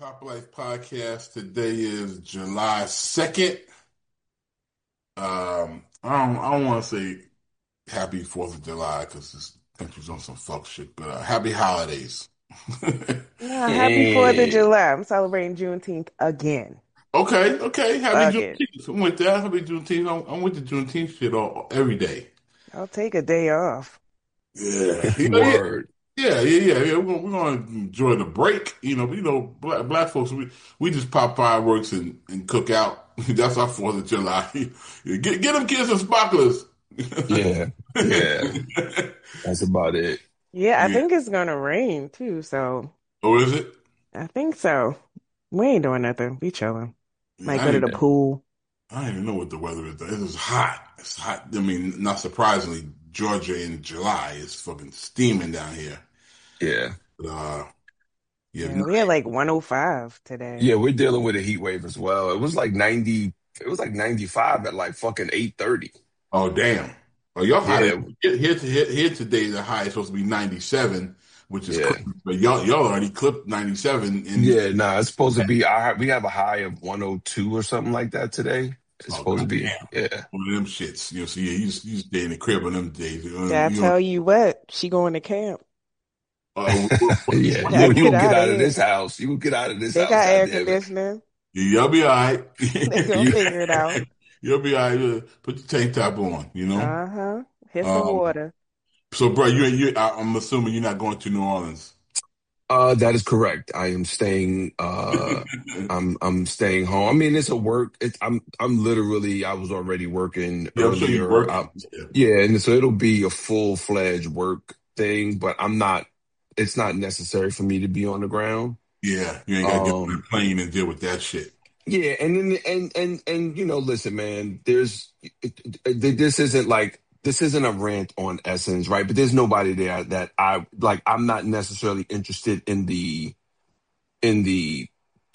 Pop Life Podcast. Today is July 2nd. I don't want to say happy 4th of July because this country's on some fuck shit, but happy holidays. No, happy 4th of Yeah. July. I'm celebrating Juneteenth again. Okay. Happy Again. Juneteenth. I'm with that. Happy Juneteenth. I'm with the Juneteenth shit every day. I'll take a day off. Yeah. Yeah. Word. Yeah. We're gonna enjoy the break. Black folks, we just pop fireworks and cook out. That's our 4th of July. Get them kids some sparklers. Yeah. Yeah. That's about it. Yeah, I Yeah. think it's gonna rain too, so Oh, is it? I think so. We ain't doing nothing. We chilling. Yeah, Might go to the pool. I don't even know what the weather is. It is hot. It's hot. I mean, not surprisingly, Georgia in July is fucking steaming down here. Yeah. But, yeah, Yeah, we had like 105 today. Yeah, we're dealing with a heat wave as well. It was like 95 at like fucking 8:30. oh damn. Oh, y'all hot. Yeah. Here today, the high is supposed to be 97, which is Yeah. crazy. But y'all already clipped 97 in. Yeah, nah, it's supposed to be we have a high of 102 or something like that today. It's Oh supposed to be. goddamn. Yeah. One of them shits. So yeah, you stay in the crib on them days. Yeah, I tell you what, she going to camp. Uh, Yeah. Gotta You get gonna get out of out of this here. house. You gonna get out of this They house, got air goddamn it. conditioning. Y'all be all right. They gonna You, figure it out. You'll be all right. Put the tank top on. Uh-huh. Hit some Um, water. so, bro, I'm assuming you're not going to New Orleans. that is correct. I am staying I'm staying home. I mean, it's a work. I'm literally I was already working Yeah, I'm sure you're earlier. working. Yeah, Yeah, and so it'll be a full-fledged work thing, but I'm not it's not necessary for me to be on the ground. yeah. You ain't got to get on Um a plane and deal with that shit. yeah, and then and listen, man, this isn't like this isn't a rant on Essence, right? But there's nobody there that I like. I'm not necessarily interested in the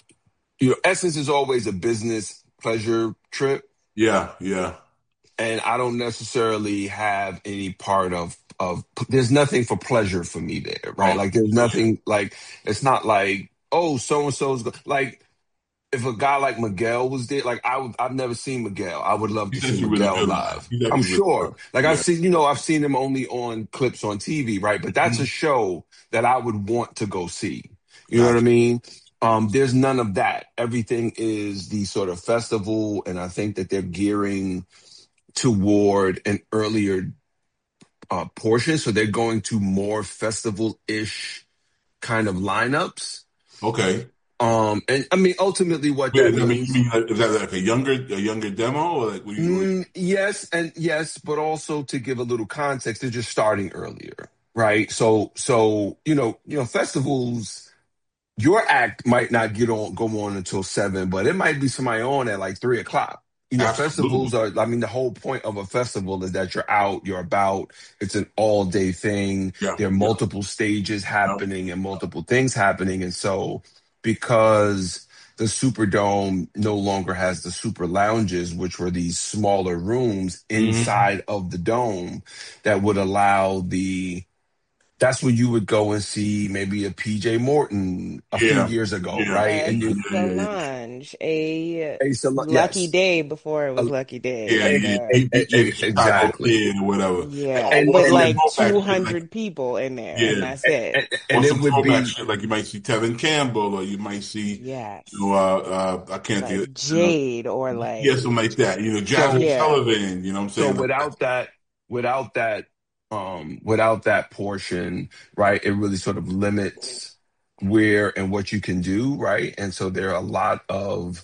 Essence is always a business pleasure trip, Yeah. and I don't necessarily have any part of there's nothing for pleasure for me there, right? Oh, Like there's yeah. nothing like it's not like, oh, so and so's like if a guy like Miguel was there, like I've never seen Miguel. I would love to He's see actually really Miguel good live. live. He's I'm actually really good. sure. Like Yeah. I've seen him only on clips on TV, right? But that's a Mhm. show that I would want to go see. You know what I Gotcha. mean? There's none of that. Everything is the sort of festival, and I think that they're gearing toward an earlier portion, so they're going to more festival-ish kind of lineups. Okay. And I mean, ultimately, what Wait, that I mean, you means. mean is that like a younger demo, or like what do you? Yes, and yes, but also to give a little context, they're just starting earlier, right? So festivals. Your act might not go on until 7, but it might be somebody on at like 3 o'clock. Absolutely. Festivals are. I mean, the whole point of a festival is that you're out, you're about. It's an all day thing. Yeah. There are Yeah. multiple stages Yeah. happening and multiple things happening, and so because the Superdome no longer has the super lounges, which were these smaller rooms Mhm. inside of the dome that would allow the that's where you would go and see maybe a PJ Morton a few Yeah. years ago, Yeah. right? A And you Yeah. Solange, a Lucky yes, Day before it was a, Lucky Day. Yeah. a, Yeah. Yeah. DJ the Chicago exactly. Kid or whatever. Yeah. Or With some like throwback shit like 200 people in there, and yeah. that's it. Or And it some would throwback be shit like you might see Tevin Campbell, or you might see, Yes. I can't think Like of, Jade or yeah, like, something like that. Jasmine so yeah. Sullivan. You know what I'm so saying? Like that. without that without that portion, right? It really sort of limits where and what you can do, right? And so there are a lot of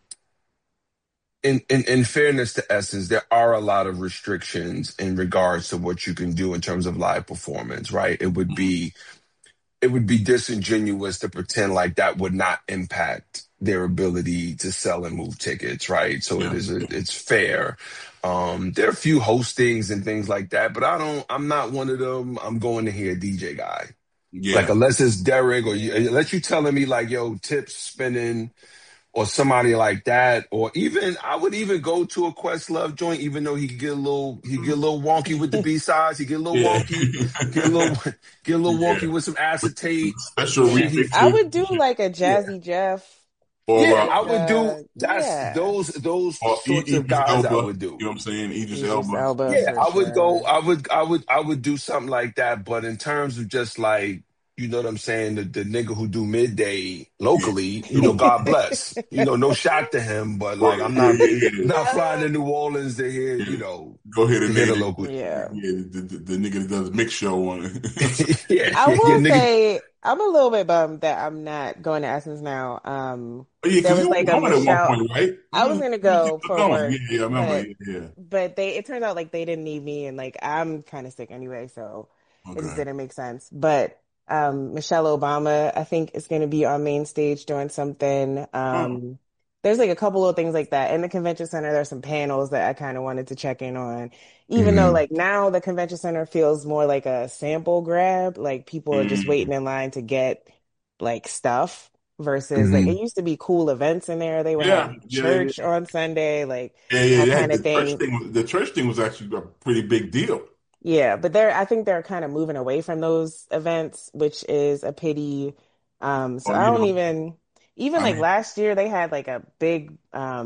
in fairness to Essence, there are a lot of restrictions in regards to what you can do in terms of live performance, right? It would be disingenuous to pretend like that would not impact their ability to sell and move tickets, right? So Yeah. it's fair. There are a few hostings and things like that, but I'm not one of them. I'm going to hear a DJ guy. Like Yeah. unless it's Derek or Yeah. unless you telling me like, yo, tips spinning, or somebody like that, or even I would even go to a Questlove joint, even though he get a little wonky with the B sides. He get a little Yeah. wonky, get a little get a little Yeah. wonky with some acetate. Special Yeah. I remixes would do and shit. like a Yeah, Jazzy Jeff, Or yeah, like I would do yeah, those or sorts of Idris guys. I Elba. would do. You know what I'm saying? Idris Idris Elba. Elba Yeah, for I would go. sure. I would do something like that. But in terms of just like, you know what I'm saying, the nigga who do midday Yeah. locally, Yo, God bless. No shot to him, but well, like I'm yeah, yeah, yeah. not flying to New Orleans to hear, Yeah. Go ahead to and hear name the it. local. Yeah. Yeah, the nigga that does a mix show on Yeah, I yeah, will nigga. say I'm a little bit bummed that I'm not going to Essence now. Oh, yeah, There because was you were like a going at one Michelle. point, right? I was gonna You go were for going. work, Yeah, yeah, I remember. but Yeah, yeah. it turns out like they didn't need me, and like I'm kind of sick anyway, so it just Okay. didn't make sense. But Michelle Obama, I think, is gonna be on main stage doing something. Oh. There's like a couple of things like that in the convention center. There's some panels that I kind of wanted to check in on, even though Hmm. like now the convention center feels more like a sample grab, like people are just Mm. waiting in line to get like stuff versus like it Hmm. used to be cool events in there. They would Yeah, have yeah, yeah, church on Sunday, like yeah, yeah, that yeah. kind of thing. The church thing was actually a pretty big deal. Yeah, but I think they're kind of moving away from those events, which is a pity. So Or I don't even I like mean, last year they had like a big,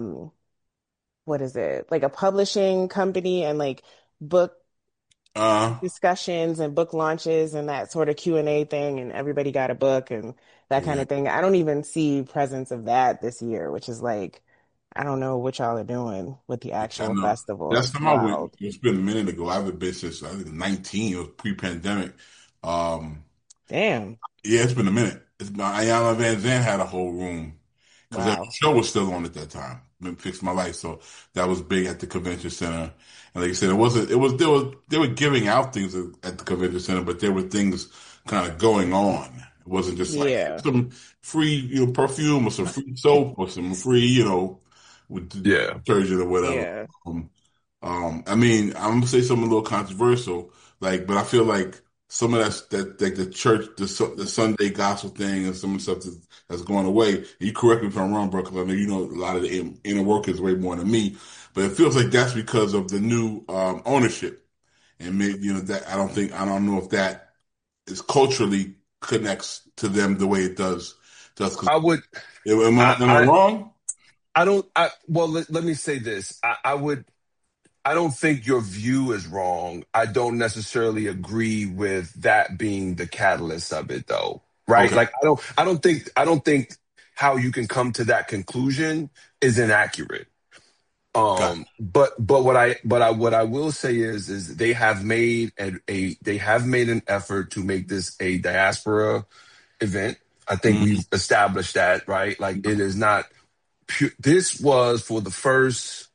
what is it? Like a publishing company and like book uh, discussions and book launches and that sort of Q&A thing, and everybody got a book and that kind yeah. of thing. I don't even see presence of that this year, which is like, I don't know what y'all are doing with the Yeah, I actual know. festival. Last It's time I went, wild. it's been a minute ago. I haven't been since I think 19. It was pre-pandemic. Um, Damn. yeah, it's been a minute. Ayanna Van Zandt had a whole room because that Wow. show was still on at that time. Been Fix My Life, so that was big at the convention center. And like I said, it wasn't. It was they were giving out things at the convention center, but there were things kind of going on. It wasn't just like Yeah. some free, perfume or some free soap or some free, with Yeah. detergent or whatever. Yeah. Um, I mean, I'm gonna say something a little controversial, like, but I feel like some of that like the church, the Sunday gospel thing, and some of the stuff that's going away. You correct me if I'm wrong, bro, because I know you know a lot of the inner workers way more than me. But it feels like that's because of the new ownership, and maybe that I don't know if that is culturally connects to them the way it does. Just because I would. am I I wrong? I don't. Well, let me say this. I would. I don't think your view is wrong. I don't necessarily agree with that being the catalyst of it, though. Right? Okay, Like I don't think how you can come to that conclusion is inaccurate. got But what I will say is they have made they have made an effort to make this a diaspora event. I think it. we've established that, right? Like it is not this was for the first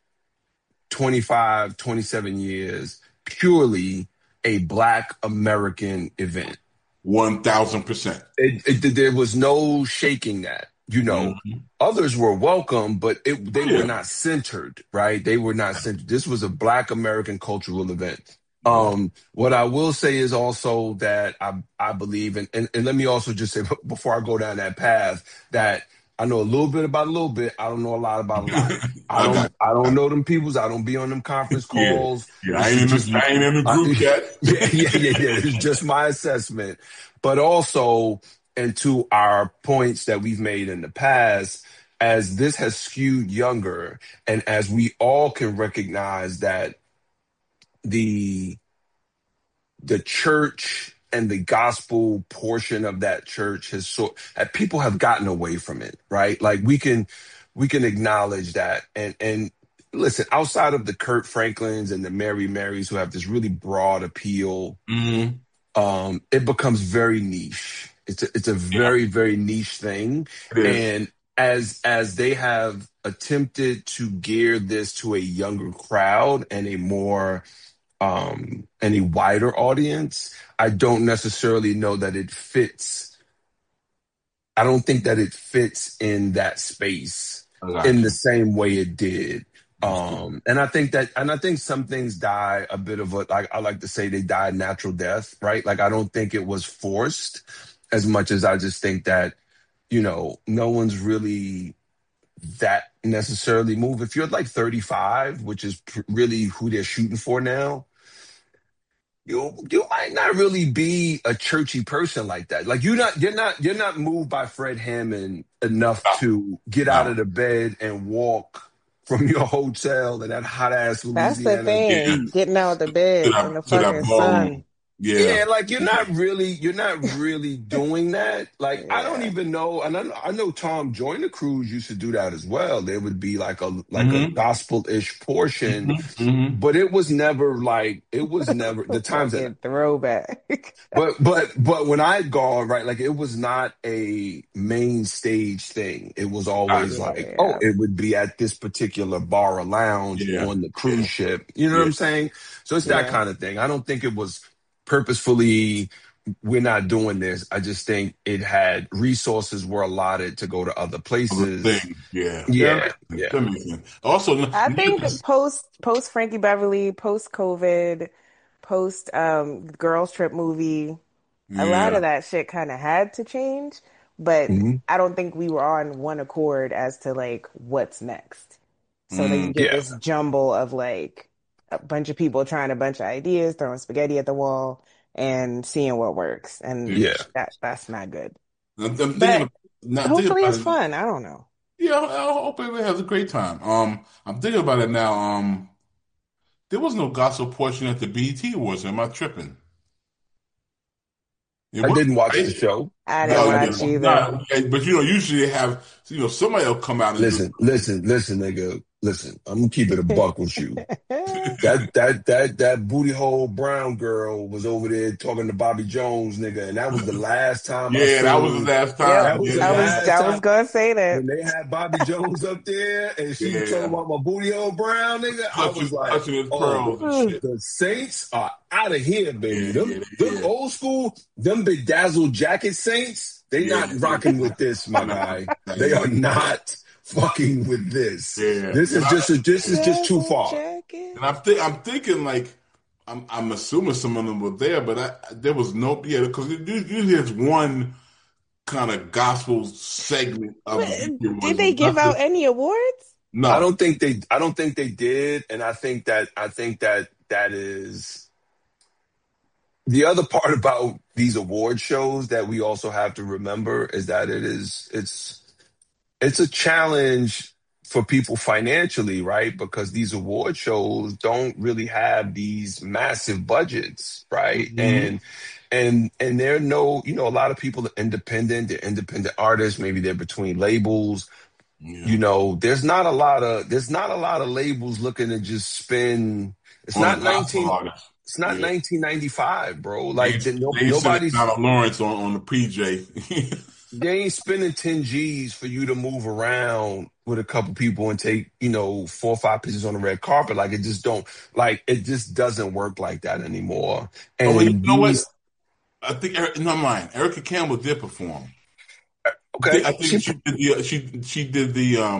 25, 27 years purely a Black American event. 1,000%. There was no shaking that. Mhm. Others were welcome, but Oh they were yeah, not centered, right? They were not centered. This was a Black American cultural event. yeah. What I will say is also that I believe, and let me also just say before I go down that path, that I know a little bit about a little bit. I don't know a lot about a lot. I got I you. don't know them peoples. I don't be on them conference Yeah, calls. yeah. This is just I ain't in the group chat. yeah. It's just my assessment. But also, and to our points that we've made in the past, as this has skewed younger, and as we all can recognize that the the church and the gospel portion of that church has people have gotten away from it, right? Like we can acknowledge that, and listen, outside of the Kurt Franklins and the Mary Marys who have this really broad appeal, Mm, it becomes very niche. It's a yeah, very, very niche thing. it is. And as they have attempted to gear this to a younger crowd and a more and a wider audience, I don't necessarily know that it fits. I don't think that it fits in that space I got in the you. same way it did. Understood. And I think some things die a bit of a, like I like to say, they died natural death, right? Like I don't think it was forced as much as I just think that, no one's really that necessarily move. If you're like 35, which is really who they're shooting for now, you might not really be a churchy person like that. Like you're not moved by Fred Hammond enough to get out No. of the bed and walk from your hotel in that hot ass That's the Louisiana Yeah. thing. Getting out the bed in the To that fucking sun. ballroom. Yeah. Yeah, like you're not really doing that. Like I don't Yeah. even know, and I know Tom joined the cruise used to do that as well. There would be like a Hmm. gospel-ish portion, Hmm. but it was never the times that Fucking throwback. but when I'd gone, right, like it was not a main stage thing. It was always Gotcha. like, oh, Yeah. it would be at this particular bar or lounge Yeah. on the Yeah. cruise ship. You know what Yeah. I'm saying? So it's that Yeah. kind of thing. I don't think it was purposefully we're not doing this. I just think it had resources were allotted to go to other Other places. thing. Yeah. Yeah. Yeah, That yeah. makes sense. Also, I think post Frankie Beverly, post COVID, post Girls Trip movie, a lot yeah. of that shit kind of had to change, but Mhm. I don't think we were on one accord as to like what's next. So then you Mm. get Yeah, this jumble of like a bunch of people trying a bunch of ideas, throwing spaghetti at the wall and seeing what works. And yeah. that's not good. I'm But thinking, not thinking hopefully about it's it. fun. I don't know. Yeah, I hope everybody has a great time. I'm thinking about it now. There was no gospel portion at the BET Awards. Am I tripping? It I was, didn't watch the right? show. I I didn't No, didn't watch watch. either. not. But usually they have, somebody will come out and do. Listen, nigga. Listen, I'm gonna keep it a buck with you. That booty hole brown girl was over there talking to Bobby Jones, nigga, and that was the last time I Yeah, that was the seen. last Yep. That time. was the Yeah, last I was time gonna say that. when they had Bobby Jones up there, and she was talking yeah. about my booty hole brown, nigga. I was like, Clutching his oh, pearls and shit. the Saints are out of here, baby. Yeah, Them yeah, them yeah, old school, them bedazzled jacket Saints, they yeah, not yeah. rocking with this, my guy. They are not fucking with this. Yeah, This is just too Dazzle far. jacket. and I'm thinking like I'm assuming some of them were there, but there was no because usually there's one kind of gospel segment of the What, BET did Awards. they give out any awards? No. I don't think they did, and I think that that is the other part about these award shows that we also have to remember is that it's a challenge for people financially, right? Because these award shows don't really have these massive budgets, right? Hmm. And there are no, a lot of people are independent, they're independent artists, maybe they're between labels. Yeah. There's not a lot of labels looking to just spend. It's On a not gospel 19 artist. it's not Yeah. 1995, bro. They Like ain't, they ain't sending nobody's Donald Lawrence on the PJ. they ain't spending 10 G's for you to move around with a couple people and take, 4 or 5 pictures on the red carpet. It just doesn't work like that anymore. Oh, well, you And know what? these, I think no mind. Erica Campbell did perform. okay, I think she did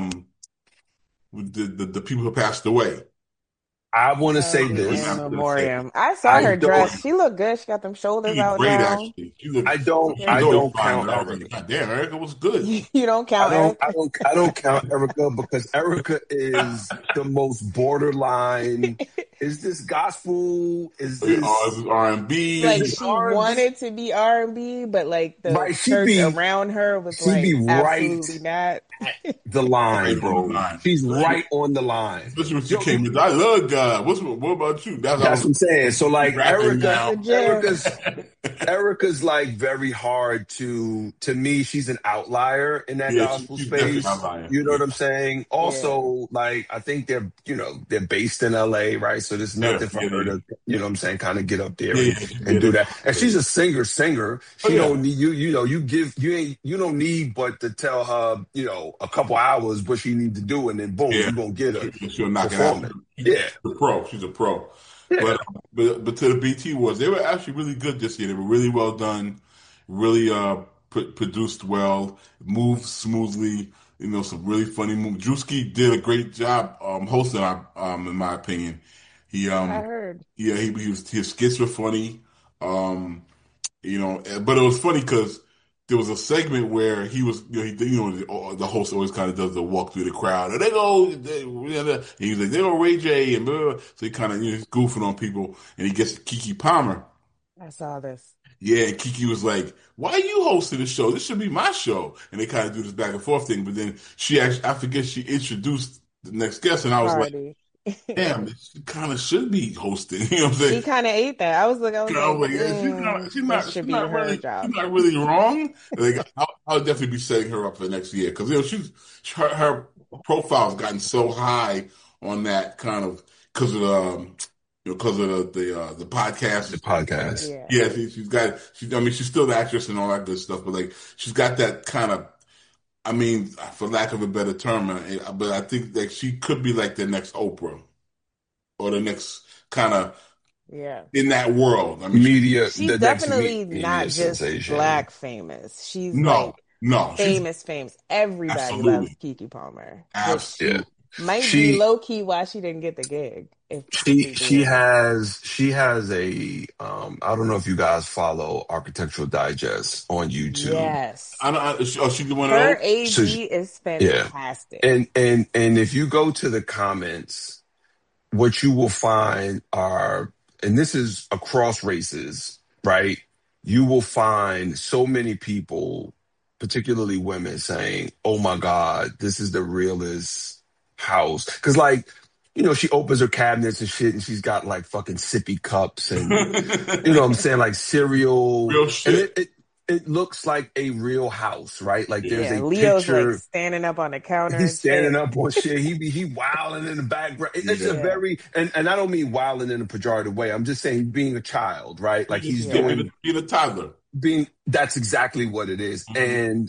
the people who passed away. I want to Oh, say the in this. I'm gonna say memoriam. I saw I her don't, dress. She looked good. She got them shoulders she was out great now. actually. I don't, She I was always don't fine, count but I was Erica. like, God damn, Erica was good. You don't I count don't, I Erica. don't, I don't count Erica because Erica is the most borderline. Is this gospel? Is This this is R&B. is Like this she R&B? wanted to be R&B, but like the Right? church around her was She be like right absolutely not. at the line, Right on the bro. line. She's Especially, right on the line. especially when she Yo, came in. I love God. What about you? That's that's how what I'm saying. So she's like rapping Erica, The now. gym. Erica's like very hard to me. She's an outlier in that Yeah, gospel she's definitely space. not lying. You know Yeah, what I'm saying? Yeah. Also, like I think they're based in LA, right? So there's yeah, nothing for yeah, her yeah. to, what I'm saying, kind of get up there Yeah, and yeah, she and did do it. that. And she's a singer. Oh She yeah, don't need you don't need but to tell her, a couple hours what she need to do, and then boom, yeah. you're gonna get her She'll knock it out. performing. She's Yeah. a pro. She's a pro. Yeah. But to the BT Awards, they were actually really good this year. They were really well done, really produced well, moved smoothly. Some really funny moves. Drewski did a great job hosting. In my opinion, he I heard. yeah, his skits were funny. Um, but it was funny because there was a segment where he was, the host always kind of does the walk through the crowd, and and he's like, they go Ray J, and blah, blah, blah. So he kind of, he's goofing on people, and he gets Kiki Palmer. I saw this. Yeah, and Kiki was like, "Why are you hosting the show? This should be my show." And they kind of do this back and forth thing. But then she actually, I forget, she introduced the next guest, and I was like, Party. "Damn, she kind of should be hosting." You know what I'm She saying? kind of ate that. I was like, Yeah, this should be her she's job. not really wrong. Like, I'll definitely be setting her up for next year because her profile's gotten so high on that kind of because of because of the The podcast. podcast. Yeah. Yeah, I mean, she's still the actress and all that good stuff, but like, she's got that kind of, I mean, for lack of a better term, but I think that she could be like the next Oprah or the next kind of Yeah. in that world. I mean, Media, She's the next definitely media not just sensation. black famous. She's no, like no, she's famous. Everybody loves absolutely, Kiki Palmer, which absolutely. Yeah. might be She low key why she didn't get the gig. If she we she being honest. has a I don't know if you guys follow Architectural Digest on YouTube. Yes. I don't. She did one of Her those. So AD is yeah. fantastic. And if you go to the comments, what you will find are, and this is across races, right? You will find so many people, particularly women, saying, "Oh my God, this is the realest house." Because, like, she opens her cabinets and shit, and she's got like fucking sippy cups and, what I'm saying, like cereal. Real And shit. it looks like a real house, right? Like Yeah. there's Yeah, a Leo's like picture. standing up on the counter He's and standing shit. up on shit. He wilding in the background. It's a Yeah. Yeah. very, and I don't mean wilding in a pejorative way. I'm just saying being a child, right? Like he's Yeah, Yeah. being a toddler. that's exactly what it is. Mhm. And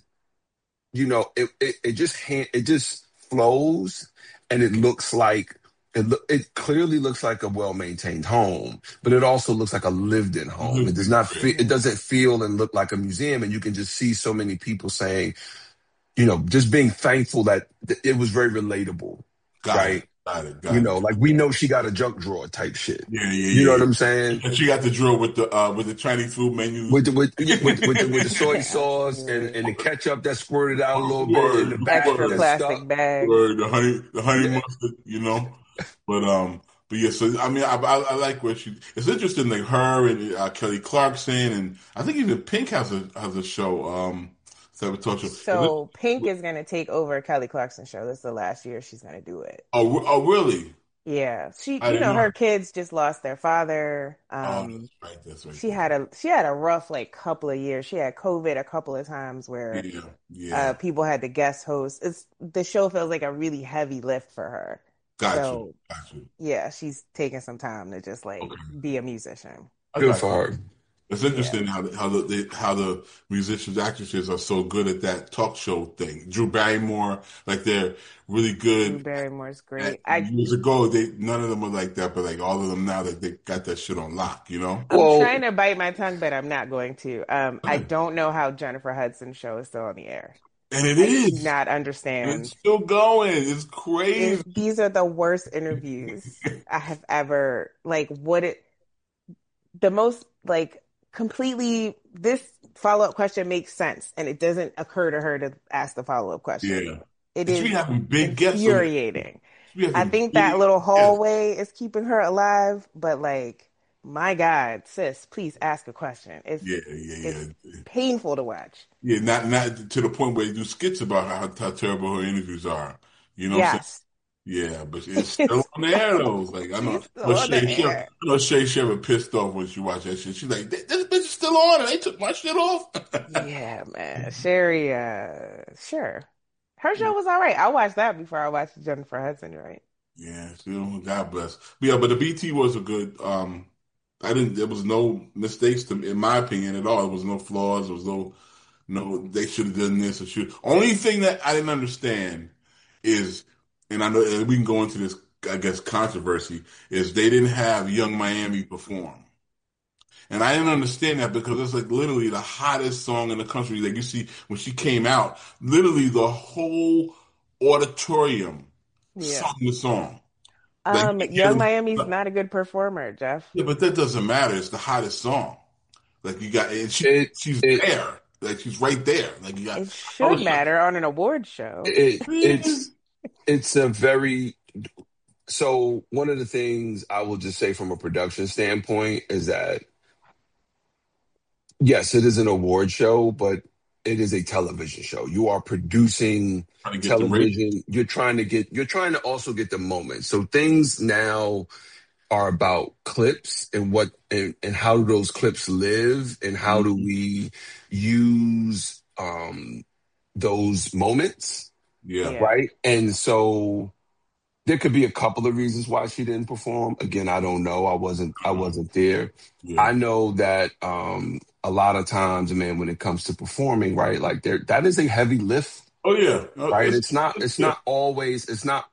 it just flows, and it looks like it clearly looks like a well-maintained home, but it also looks like a lived-in home. It does not feel, it Yeah. doesn't feel and look like a museum, and you can just see so many people saying, just being thankful that it was very relatable, Got it. right? Got it. Got it. Like we know she got a junk drawer type shit. Yeah, You know yeah, what yeah. I'm saying? And she got the drill with the Chinese food menus. With the soy sauce Absolutely. and the ketchup that squirted out a little bit in Word, the bag Extra word, that's plastic stuck. bags. word. The honey Yeah. mustard. But yeah. So I mean, I like where she. It's interesting, like her and Kelly Clarkson, and I think even Pink has a show. Cyber talk show. So Pink is gonna take over Kelly Clarkson's show. This is the last year she's gonna do it. Oh, really? Yeah, I didn't know. her kids just lost their father. Oh, that's right. That's right. She had a rough like couple of years. She had COVID a couple of times where Yeah, yeah. people had to guest host. The show feels like a really heavy lift for her. Got So you. Got you. yeah, she's taking some time to just like Okay. be a musician. I Good got for you. her. It's Yeah. interesting how the musicians, actresses are so good at that talk show thing. Drew Barrymore, like they're really Drew good. Barrymore's At, great. I years ago, none of them were like that, but like all of them now, they got that shit on lock. I'm Well, trying to bite my tongue, but I'm not going to. I don't know how Jennifer Hudson's show is still on the air. And it I do is, not and it's understand. still going. It's crazy. These are the worst interviews I have ever like the most like completely this follow-up question makes sense and it doesn't occur to her to ask the follow-up question. Yeah, It and she be is having big guests on it. infuriating. She be I having think that big little guests. hallway is keeping her alive, but like my God, sis, please ask a question. Yeah, It's yeah. painful to watch. Yeah, not to the point where they do skits about how terrible her interviews are. You know what I'm saying? Yes. Yeah, but it's still on the air though. Like I know, She's still on the air. I know Shay Shever pissed off when she watched that shit. She's like, "This bitch is still on, and they took my shit off." Yeah, man. Sherry, sure. Her show was all right. I watched that before I watched Jennifer Hudson, right? Yeah, still, God bless. But yeah, but the BT was a good. There was no mistakes in my opinion at all. There was no flaws. There was no. They should have done this or should. Only thing that I didn't understand is, and I know and we can go into this, I guess, controversy is they didn't have Young Miami perform. And I didn't understand that because it's like literally the hottest song in the country. Like you see when she came out, literally the whole auditorium Yeah. sung the song. Like you hear Young them, Miami's not a good performer, Jeff. yeah, but that doesn't matter. It's the hottest song. Like you got, and it she's it there. Like she's right there. Like you got. It I should was shocked. matter on an award show. It Man, it's a very so one of the things I will just say from a production standpoint is that yes, it is an award show, but it is a television show. You are producing trying to get them ratings. television. You're trying to also get the moment. So things now are about clips and and how do those clips live and how do Mhm. we use those moments, Yeah, Yeah. right? And so there could be a couple of reasons why she didn't perform. Again, I don't know. I wasn't there. yeah. I know that a lot of times, man, when it comes to performing, right, like that is a heavy lift, Oh yeah. right? It's, It's yeah. not always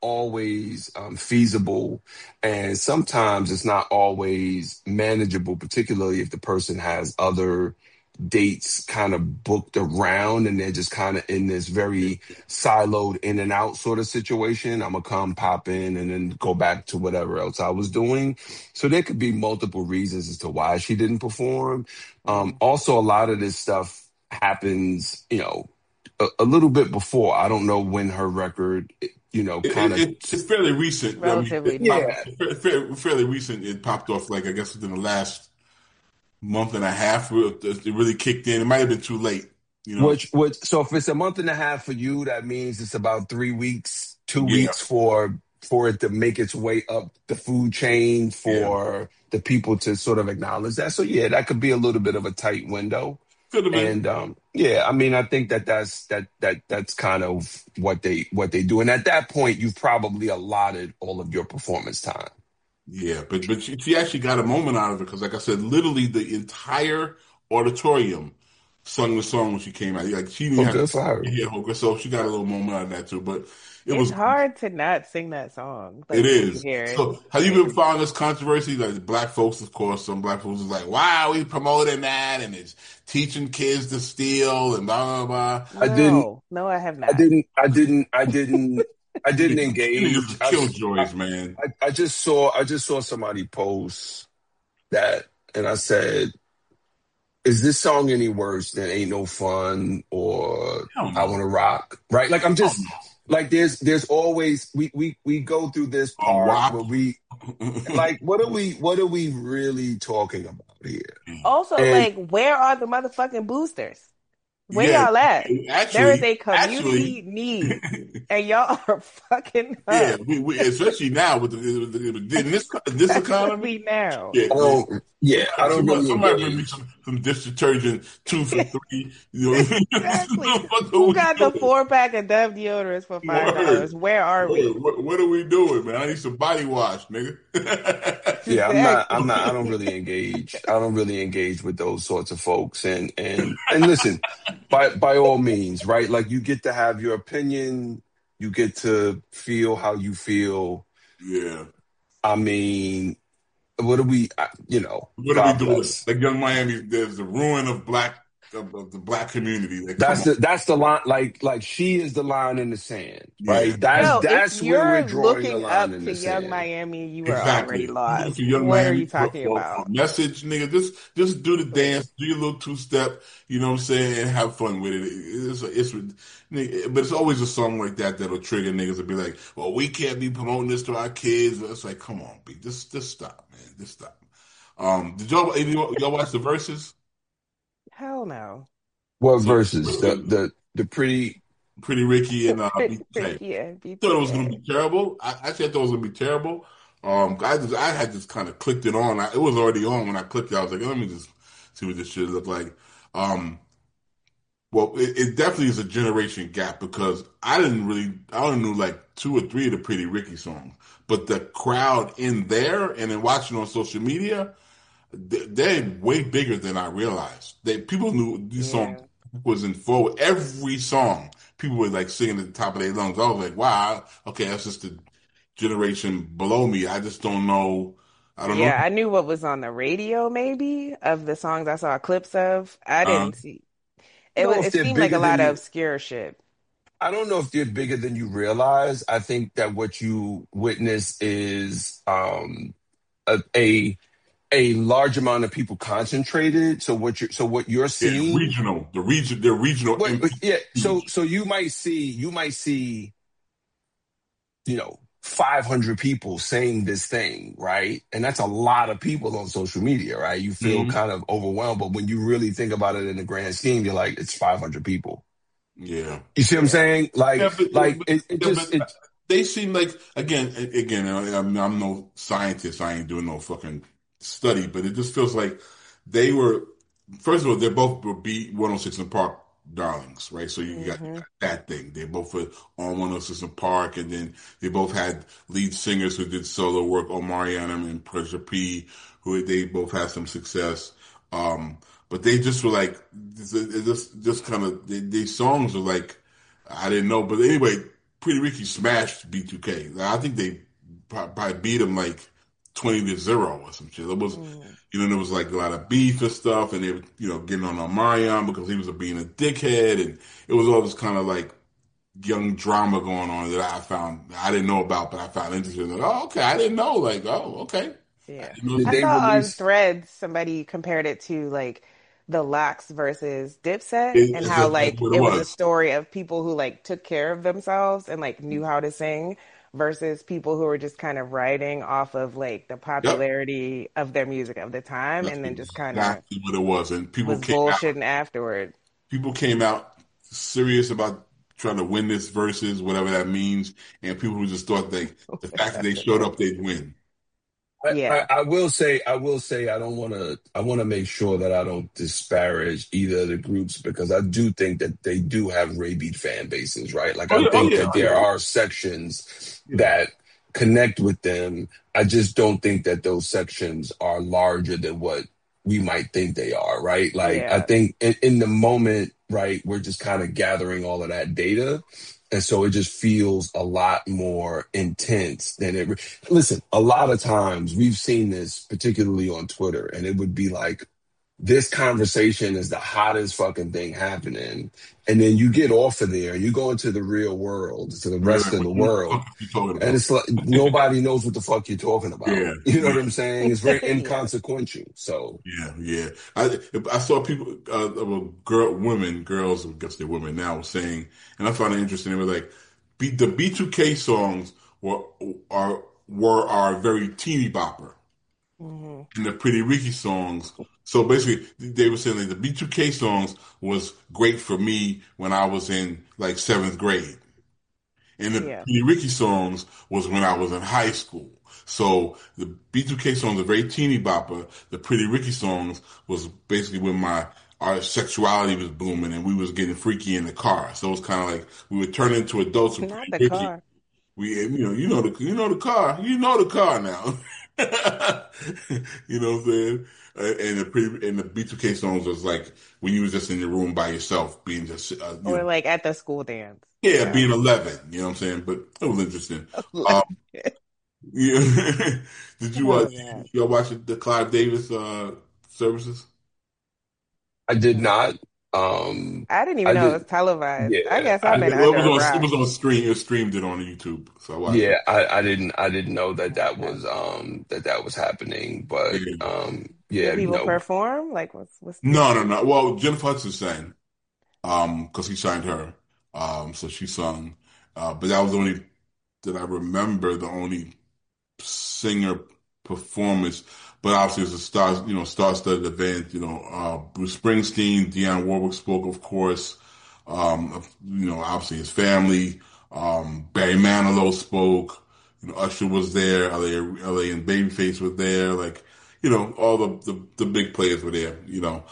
feasible, and sometimes it's not always manageable, particularly if the person has other dates kind of booked around and they're just kind of in this very siloed in and out sort of situation. I'm gonna come pop in and then go back to whatever else I was doing. So there could be multiple reasons as to why she didn't perform. Mm. Also, a lot of this stuff happens, a little bit before. I don't know when her record, kind of. It's fairly recent. I mean, Relatively it popped Yeah, new. fairly recent. It popped off like I guess within the last month and a half. It really kicked in. It might have been too late. You know. which so if it's a month and a half for you, that means it's about 3 weeks, two Yeah. weeks for it to make its way up the food chain Yeah. for the people to sort of acknowledge that. So yeah, that could be a little bit of a tight window. Could have been. And yeah, I mean, I think that's kind of what they do. And at that point, you've probably allotted all of your performance time. Yeah, but she actually got a moment out of it because, like I said, literally the entire auditorium sung the song when she came out. Like she didn't Oh, have to good for her. hit Hooker, so she got a little moment out of that too. But it It's was hard to not sing that song, it like when you is. hear it. So have you been following this controversy? Like the black folks, of course, some black folks is like, "Why are we promoting that?" And it's teaching kids to steal and blah blah blah. I didn't, No, I have I not. didn't, I didn't, I didn't, I didn't You niggas engage. are killjoys, man. I just saw somebody post that, and I said, "Is this song any worse than Ain't No Fun or Hell I no. Want to Rock?" Right? Like I'm Hell just like there's always we go through this no. part WAP. where we like what are we really talking about here? Also, And like, where are the motherfucking boosters? Where Yeah, y'all at? There is actually, a community need, and y'all are fucking yeah, up, we especially now in this economy. especially now. Yeah, I don't, yeah, I don't really somebody bring me engage. some dish detergent, 2 for $3. You know, Exactly. what are Who we got the doing? 4-pack of Dove deodorants for $5? Word, Where are word. we? What are we doing, man? I need some body wash, nigga. Yeah, I Exactly. don't really engage. I don't really engage with those sorts of folks. And listen, by all means, right? Like you get to have your opinion, you get to feel how you feel. Yeah. I mean, what do we, What are we God doing? bless. Like Young Miami, there's the ruin of the black community. Like, come That's on. the line. Like she is the line in the sand, Yeah. right? That's Yo, if that's where we're you're drawing the looking line up in to the Young sand. Miami, you are already Exactly. You look lost. for Young What are Miami you talking for a about? message, nigga. Just do the Like, dance, do your little two step. You know what I'm saying, and have fun with it. Nigga, but it's always a song like that that'll trigger niggas to be like, "Well, we can't be promoting this to our kids." It's like, come on, B, just stop, man, just stop. Did y'all watch the verses? hell no. What So verses? The pretty. Pretty Ricky and BK. Yeah, Thought it was going BTK. to be terrible. Actually, I thought it was going to be terrible. I had just kind of clicked it on. It was already on when I clicked it. I was like, let me just see what this shit look like. Um, well, it definitely is a generation gap because I only knew like two or three of the Pretty Ricky songs, but the crowd in there and then watching on social media, they're way bigger than I realized. People knew these songs Yeah. was in forward. Every song, people were like singing at the top of their lungs. I was like, wow, okay, that's just the generation below me. I just don't know. I don't know. Yeah, I knew what was on the radio, maybe, of the songs I saw clips of. I Uh, didn't see I don't know if it they're seemed like a bigger than lot of you. obscure shit. I don't know if they're bigger than you realize. I think that what you witness is a a large amount of people concentrated. So what you're Yeah, seeing, the regional what impact yeah, is huge. so you might see, 500 people saying this thing, right? And that's a lot of people on social media, right? You feel Mhm. kind of overwhelmed, but when you really think about it in the grand scheme, you're like, it's 500 people. Yeah. You see what I'm Yeah. saying? Yeah, Like it just but it they seem like again. I'm no scientist. I ain't doing no fucking study, but it just feels like they were. First of all, they both were B 106 and Park darlings, right? So you Hmm. got that thing. They both were on 106 and Park, and then they both had lead singers who did solo work, Omarion and Pressure P, who they both had some success. Um, but they just were like, just kind of, these songs are like, I didn't know. But anyway, Pretty Ricky smashed B2K. I think they probably beat him like 20-0 or some shit. It was, Mm. there was like a lot of beef and stuff, and they were, getting on Omarion because he was being a dickhead, and it was all this kind of like young drama going on that I didn't know about, but I found interesting. Like, oh, okay, I didn't know. Like, oh, okay. I Yeah. didn't know did I this. they saw on release Threads somebody compared it to like the Lox versus Dipset and how That's like what it it was a was. story of people who like took care of themselves and like knew how to sing versus people who were just kind of riding off of like the Yep. popularity of their music of the time That's and then just kind of exactly what it was. And was bullshitting afterward. people came out serious about trying to win this versus whatever that means, and people who just thought the fact that they Whatever showed that up, they'd means. win. I, Yeah. I will say I want to make sure that I don't disparage either of the groups because I do think that they do have rabid fan bases, right? Like Oh I yeah, oh think yeah, that oh there yeah, are sections yeah. that connect with them. I just don't think that those sections are larger than what we might think they are, right? Like I Yeah. think in the moment, right, we're just kind of gathering all of that data. And so it just feels a lot more intense than listen, a lot of times we've seen this, particularly on Twitter, and it would be like, this conversation is the hottest fucking thing happening. And then you get off of there and you go into the real world, to the Really, rest like, of the what the world. fuck are you talking And about? it's like nobody knows what the fuck you're talking about. Yeah, You know yeah, what I'm saying? It's very Yeah. inconsequential. So yeah, yeah. I saw people, well, girls, I guess they're women now, were saying, and I found it interesting. They were like, the B2K songs were are very teeny bopper. Hmm. And the Pretty Ricky songs. So basically, they were saying like the B2K songs was great for me when I was in like seventh grade, and the Yeah. Pretty Ricky songs was when I was in high school. So the B2K songs are very teeny bopper. The Pretty Ricky songs was basically when our sexuality was blooming and we was getting freaky in the car. So it was kind of like we would turn into adults with Not Pretty the Ricky. car. You know the car now. You know what I'm saying? And the B2K songs was like when you was just in your room by yourself, being just Or like at the school dance. yeah, Yeah. being 11. You know what I'm saying? But it was interesting. Like, Um, yeah. Did you oh God. y'all watch the Clive Davis services? I did not. Um, I didn't even I know it did. was televised. I Yeah, guess I've been Well, under a it was rock. on stream. It streamed it on YouTube, so I watched yeah. it. I didn't know that that Okay. was that was happening. But Yeah. yeah, Did people perform? Like what's the No, no, no. Well, Jennifer Hudson sang, because he signed her, so she sung. But that was the only that I remember. The only singer performance, but obviously it was a star-studded event. Bruce Springsteen, Dionne Warwick spoke, of course. Obviously his family. Barry Manilow spoke. Usher was there. LA and Babyface were there. Like, all the big players were there.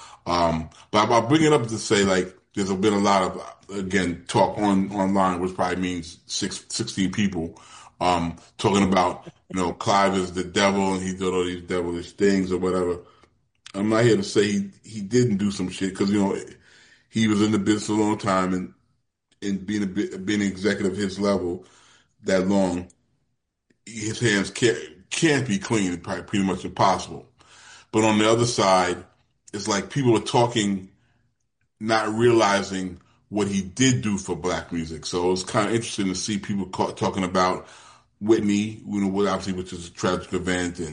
But I'll bring it up to say like there's been a lot of again talk online, which probably means 16 people talking about, Clive is the devil and he did all these devilish things or whatever. I'm not here to say he didn't do some shit because, he was in the business a long time and being an executive his level that long, his hands can't be clean. It's probably pretty much impossible. But on the other side, it's like people are talking, not realizing what he did do for black music. So it's kind of interesting to see people talking about Whitney, obviously, which is a tragic event, and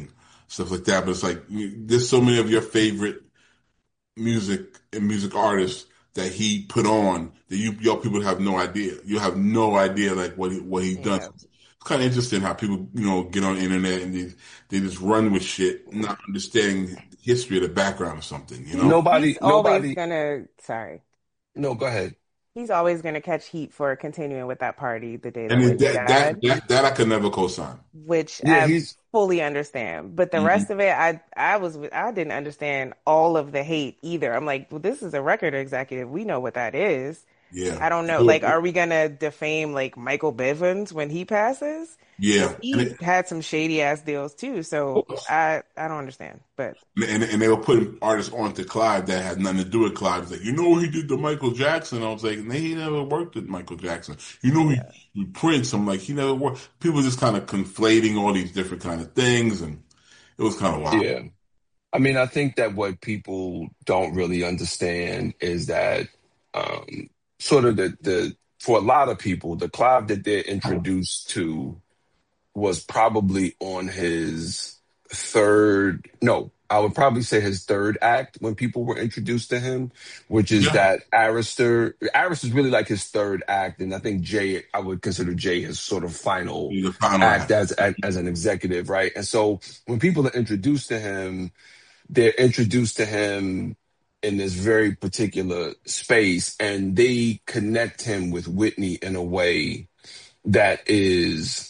stuff like that. But it's like there's so many of your favorite music and music artists that he put on that y'all people have no idea. You have no idea like what he's done. Yeah. It's kind of interesting how people get on the internet and they just run with shit, not understanding the history of the background or something. He's always gonna, sorry. No, go ahead. He's always gonna catch heat for continuing with that party the day that And Whitney died, that I could never co-sign. which Yeah, I he's fully understand. But the rest of it, I didn't understand all of the hate either. I'm like, well, this is a record executive. We know what that is. Yeah, I don't know. Like, are we gonna defame like Michael Bivins when he passes? Because yeah, he had some shady ass deals too. So I don't understand. But and they were putting artists onto Clive that had nothing to do with Clive. It's like, he did the Michael Jackson. I was like, he never worked with Michael Jackson. He Prince. I'm like, he never worked. People just kind of conflating all these different kind of things, and it was kind of wild. Yeah. I mean, I think that what people don't really understand is that sort of the for a lot of people, the Clive that they're introduced to was probably on his third, no, I would probably say his third act when people were introduced to him, which is that Arista is really like his third act. And I think Jay, I would consider Jay his sort of final act as an executive, right? And so when people are introduced to him, they're introduced to him in this very particular space, and they connect him with Whitney in a way that is,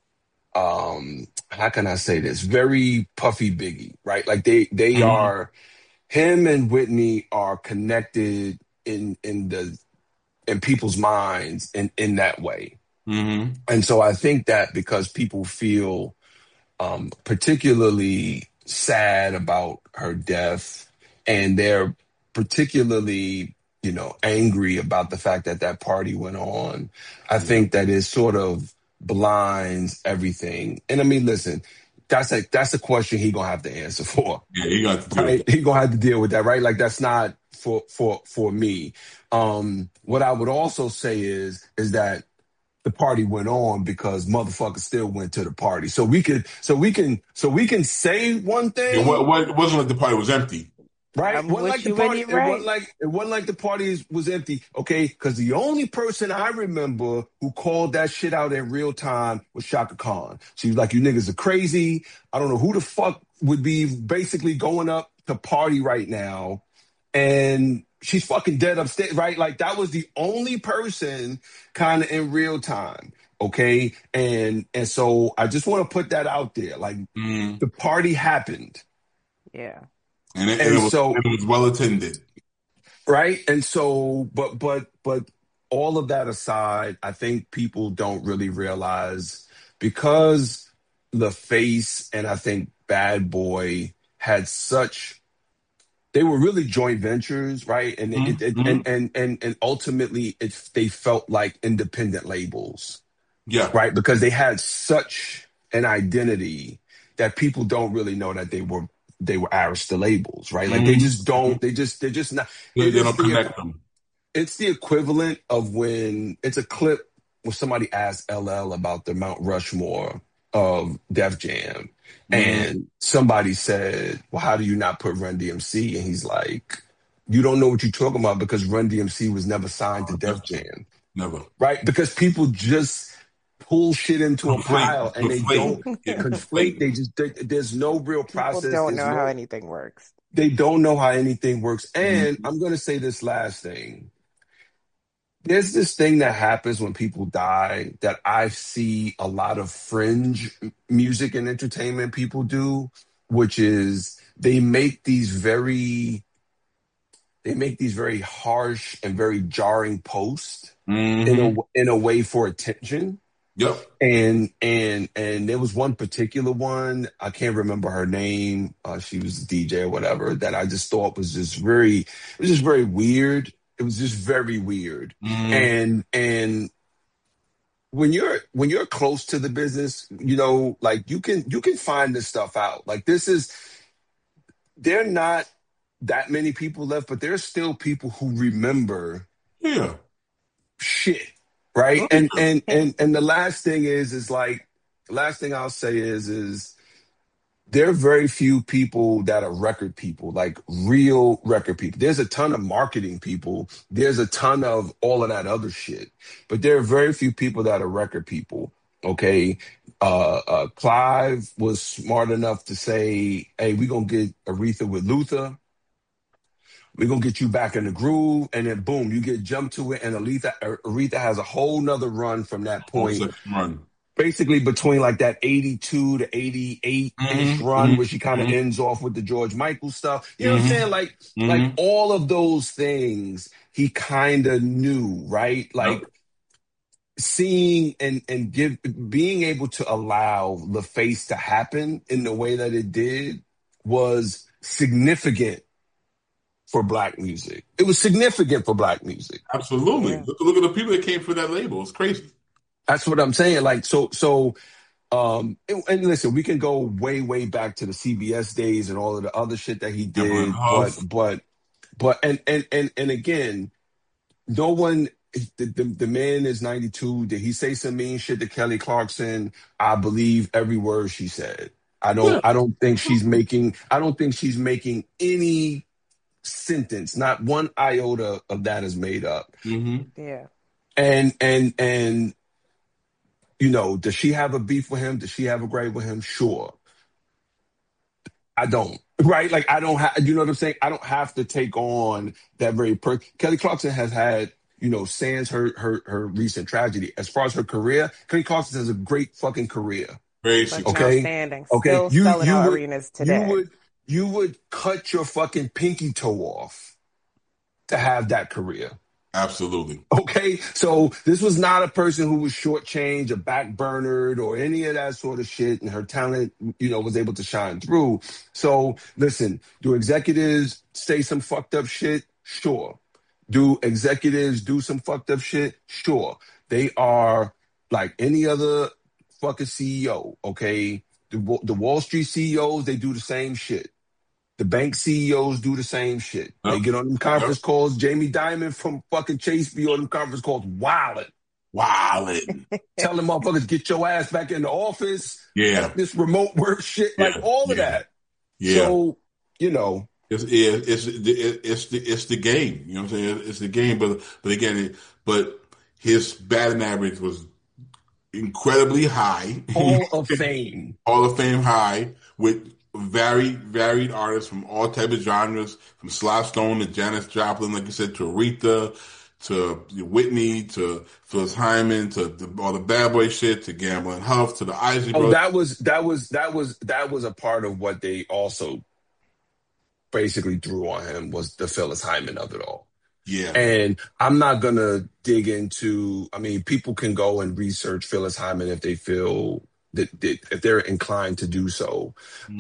how can I say this? Very Puffy Biggie, right? Like they are, him and Whitney are connected in people's minds in that way. And so I think that because people feel particularly sad about her death, and they're particularly, angry about the fact that that party went on, I think that it sort of blinds everything. And I mean, listen, that's a question he gonna have to answer for. Yeah, he got to do it. He gonna have to deal with that, right? Like that's not for me. What I would also say is that the party went on because motherfuckers still went to the party. So we can say one thing. It wasn't like the party was empty. Right? It wasn't like the party was empty, okay? Because the only person I remember who called that shit out in real time was Shaka Khan. She was like, you niggas are crazy. I don't know who the fuck would be basically going up to party right now. And she's fucking dead upstairs, right? Like that was the only person kind of in real time, okay? And so I just want to put that out there. Like the party happened. Yeah. And it was well attended. Right? And so, but all of that aside, I think people don't really realize, because LaFace and I think Bad Boy had they were really joint ventures, right? And and ultimately they felt like independent labels. Yeah. Right? Because they had such an identity that people don't really know that they were Arista labels, right? Like they just don't, they're just not. They don't connect them. It's the equivalent of when it's a clip where somebody asked LL about the Mount Rushmore of Def Jam. And somebody said, well, how do you not put Run DMC? And he's like, you don't know what you're talking about because Run DMC was never signed to Def Jam. Never. Right? Because people just pull shit into a pile and they don't conflate. There's no real process. People don't know how anything works. They don't know how anything works. And I'm going to say this last thing. There's this thing that happens when people die that I see a lot of fringe music and entertainment people do, which is they make these very harsh and very jarring posts in a way for attention. Yep. And there was one particular one, I can't remember her name. She was a DJ or whatever, that I just thought was just very weird. It was just very weird. And when you're close to the business, like you can find this stuff out. Like there are not that many people left, but there's still people who remember shit. Right. And the last thing is like, the last thing I'll say is there are very few people that are record people, like real record people. There's a ton of marketing people. There's a ton of all of that other shit. But there are very few people that are record people. Okay. Clive was smart enough to say, hey, we're going to get Aretha with Luther. We're going to get you back in the groove. And then boom, you get jumped to it. And Aretha has a whole nother run from that Whole point, section run. basically between like that 82 to 88-ish run where she kind of ends off with the George Michael stuff. You know what I'm saying? Like all of those things he kind of knew, right? Like seeing and being able to allow the face to happen in the way that it did was significant for Black music. It was significant for Black music. Absolutely. Yeah. Look at the people that came for that label. It's crazy. That's what I'm saying. Like, and listen, we can go way, way back to the CBS days and all of the other shit that he did. And again, no one, the man is 92. Did he say some mean shit to Kelly Clarkson? I believe every word she said. I don't think she's making any sentence, not one iota of that is made up. Yeah. And you know, does she have a beef with him? Does she have a gripe with him? Sure. I don't. Right? Like, I don't have, you know what I'm saying? I don't have to take on that very Kelly Clarkson has had, you know, sans her recent tragedy. As far as her career, Kelly Clarkson has a great fucking career. Very okay. Outstanding. Okay. Still selling out arenas today. You would cut your fucking pinky toe off to have that career. Absolutely. Okay, so this was not a person who was shortchanged or backburnered or any of that sort of shit, and her talent, you know, was able to shine through. So listen, do executives say some fucked up shit? Sure. Do executives do some fucked up shit? Sure. They are like any other fucking CEO, okay? The Wall Street CEOs, they do the same shit. The bank CEOs do the same shit. They get on them conference calls. Jamie Dimon from fucking Chase be on them conference calls wilding. Tell them motherfuckers, get your ass back in the office. Yeah. This remote work shit, like all of that. Yeah. So, you know. It's the game. You know what I'm saying? It's the game. But again, his batting average was incredibly high. Hall of Fame high with varied artists from all type of genres, from Sly Stone to Janis Joplin, like you said, to Aretha, to Whitney, to Phyllis Hyman, to all the bad boy shit, to Gamble and Huff, to the Isley Brothers. That was a part of what they also basically threw on him, was the Phyllis Hyman of it all. Yeah. And I'm not gonna dig into, I mean, people can go and research Phyllis Hyman if they feel that if they're inclined to do so.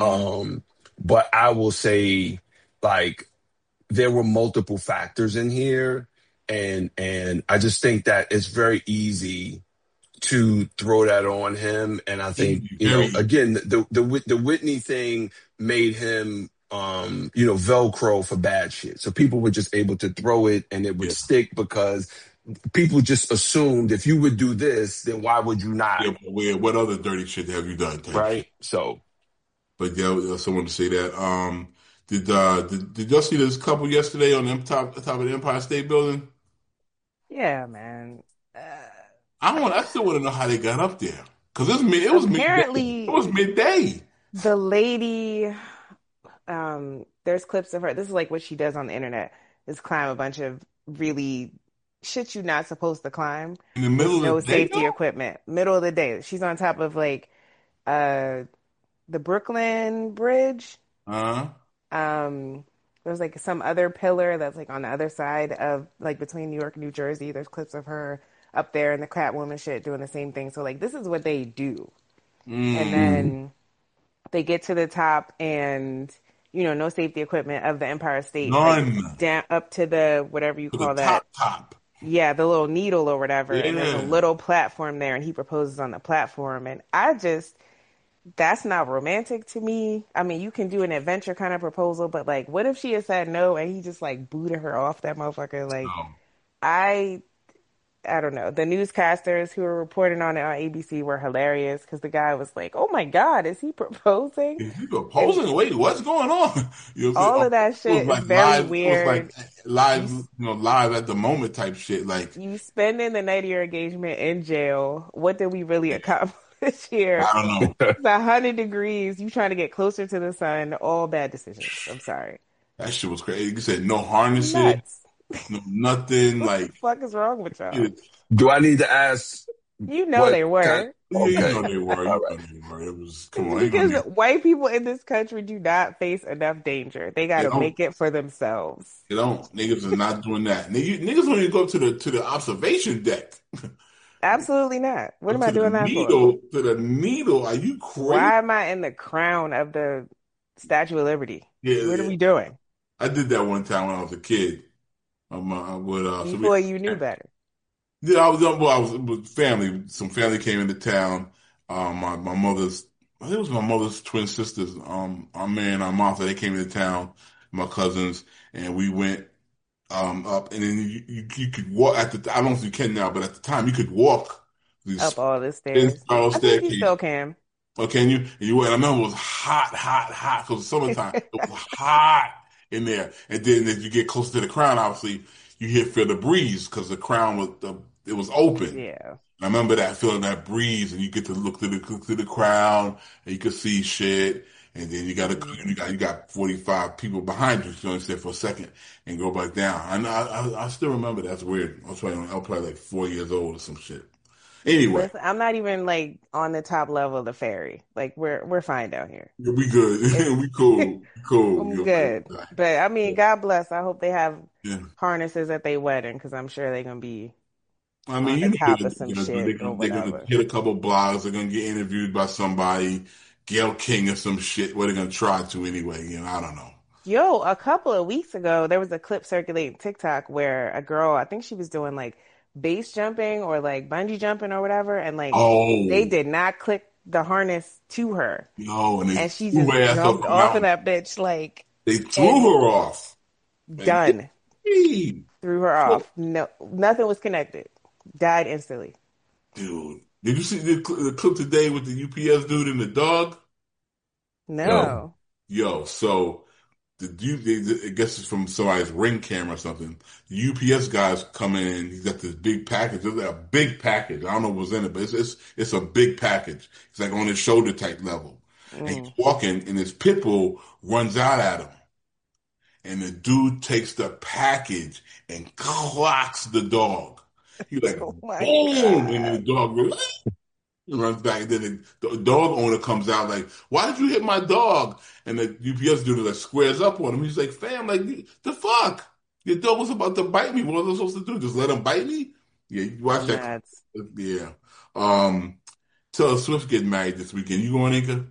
But I will say, like, there were multiple factors in here, and I just think that it's very easy to throw that on him. And I think, you know, again, the Whitney thing made him you know, Velcro for bad shit. So people were just able to throw it and it would stick, because people just assumed if you would do this, then why would you not? Yeah, what other dirty shit have you done? Right. So, but yeah, someone to say that. Did y'all see this couple yesterday on the top of the Empire State Building? Yeah, man. I still want to know how they got up there, because it was midday. The lady, there's clips of her. This is like what she does on the internet: is climb a bunch of really shit you're not supposed to climb in the middle of the day. No safety equipment. Middle of the day. She's on top of like the Brooklyn Bridge. There's like some other pillar that's like on the other side of, like, between New York and New Jersey. There's clips of her up there in the Catwoman shit doing the same thing. So like, this is what they do. And then they get to the top, and you know, no safety equipment of the Empire State. None. Like, down up to the whatever you call that. Top. Yeah, the little needle or whatever. Yeah. And there's a little platform there, and he proposes on the platform. And that's not romantic to me. I mean, you can do an adventure kind of proposal, but like, what if she had said no and he just like booted her off that motherfucker? Like, I don't know. The newscasters who were reporting on it on ABC were hilarious because the guy was like, "Oh my God, is he proposing?" If you And opposing, wait, what's going on? You know what I'm saying? all of that It was shit is like very live. It was like weird. live, You live at the moment type shit. Like, you spending the night of your engagement in jail. What did we really accomplish here? I don't know. It's 100 degrees. You trying to get closer to the sun. All bad decisions. I'm sorry. That shit was crazy. You said no harnesses, Nuts. no nothing. What the Like, fuck is wrong with y'all? it, Do I need to ask You know what they kind? were. yeah, you Okay, know they were. all You right. know they were. It was come It's on. Ain't no because nigga. white people in this country do not face enough danger. They got They to don't. make it for themselves. They don't. Niggas are not doing that. Niggas don't even go to the observation deck. Absolutely not. What Go am I to the doing that for? needle. To the needle. Are you crazy? Why am I in the crown of the Statue of Liberty? Yeah, What are yeah. we doing? I did that one time when I was a kid. With so we Before you knew better. yeah, I was with family. Some family came into town. My mother's, I think it was my mother's twin sisters. Our man, our Martha, they came into town. My cousins, and we went up, and then you could walk at the. I don't know if you can now, but at the time you could walk these Up all the spin stairs. spiral I think you staircase. still can. Oh, can you? And you went. I remember it was hot, hot, hot because summertime. It was hot in there, and then as you get closer to the crown, obviously you feel the breeze because the crown was it was open. Yeah. I remember that feeling that breeze, and you get to look to the crown, and you can see shit. And then Mhm. you got 45 people behind you. So you sit for a second and go back down. I still remember that. That's weird. I was probably like 4 years old or some shit. Anyway, Listen, I'm not even like on the top level of the ferry. Like we're fine down here. we good. It's We cool. We cool. I'm good. But I mean, Yeah. God bless. I hope they have Yeah. harnesses at their wedding because I'm sure they're gonna be I mean, on the you know what top of some they're gonna do. shit or They're gonna whatever. hit a couple blogs. They're gonna get interviewed by somebody, Gail King or some shit. What they're gonna try to anyway. I don't know. Yo, a couple of weeks ago, there was a clip circulating TikTok where a girl, I think she was doing like base jumping or like bungee jumping or whatever, and like they Oh, did not click the harness to her, no, and they and she threw just her ass off jumped the off of mountain. that bitch like They threw and her off. And done. hey, Threw her off. No, nothing was connected. Died instantly. dude, did you see the clip today with the UPS dude and the dog? No. No. Yo, so I guess it's from somebody's Ring camera or something. The UPS guy's coming in. He's got this big package. It's like a big package. I don't know what's in it, but it's a big package. It's like on his shoulder type level. And he's Mm. walking, and his pit bull runs out at him. And the dude takes the package and clocks the dog. He like Oh my boom, and the God. dog runs back. And then the dog owner comes out like, "Why did you hit my dog?" And the UPS dude like squares up on him. He's like, "Fam, like the fuck? Your dog was about to bite me. What was I supposed to do? Just let him bite me?" Yeah, you watch that. Nuts. Yeah. Um, Taylor Swift getting married this weekend. You going, Inca?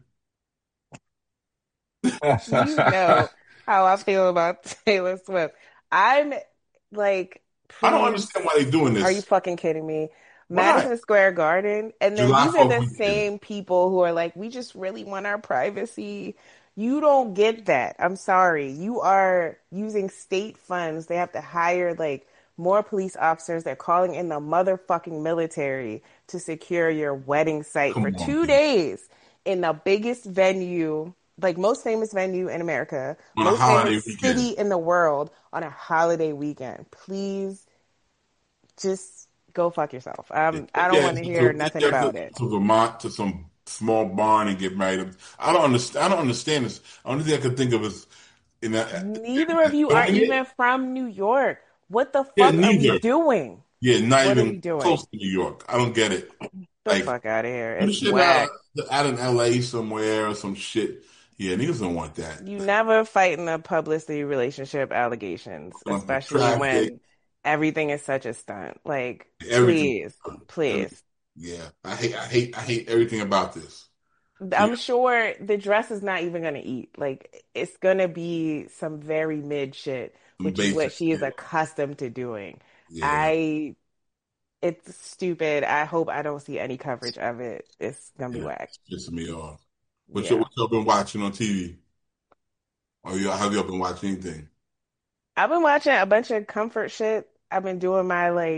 You know how I feel about Taylor Swift. I'm like, I don't please, understand why they're doing are you this. fucking kidding me? Why? Madison Square Garden. And then July these are 4th the weekend. same people who are like, we just really want our privacy. You don't get that. I'm sorry. You are using state funds. They have to hire like more police officers. They're calling in the motherfucking military to secure your wedding site for Come on, two man. days in the biggest venue, like most famous venue in America, On a most famous holiday weekend. city in the world on a holiday weekend. Please just go fuck yourself. I don't Yeah, want to hear nothing you have about it. to Vermont to some small barn and get married. I don't understand. I don't understand this. The only thing I could think of is in that Neither of you are doing it. even from New York. What the Yeah, fuck are we neither. doing? Yeah, not What are even we close doing? to New York. I don't get it. The Like fuck out of here. you It's should whack. out in L.A. somewhere or some shit. Yeah, niggas don't want that. You never fight in the publicity relationship allegations, Going through especially traffic, when everything is such a stunt. Like, everything. please, Everything. please. Yeah, I hate everything about this. Yeah, I'm sure the dress is not even gonna eat. Like, it's gonna be some very mid shit, some which is what basic. she is Yeah, accustomed to doing. yeah. I It's stupid. I hope I don't see any coverage of it. It's gonna be Yeah. whack. It's pissing me off. Yeah. What y'all been watching on TV? Or have y'all been watching anything? I've been watching a bunch of comfort shit. I've been doing my like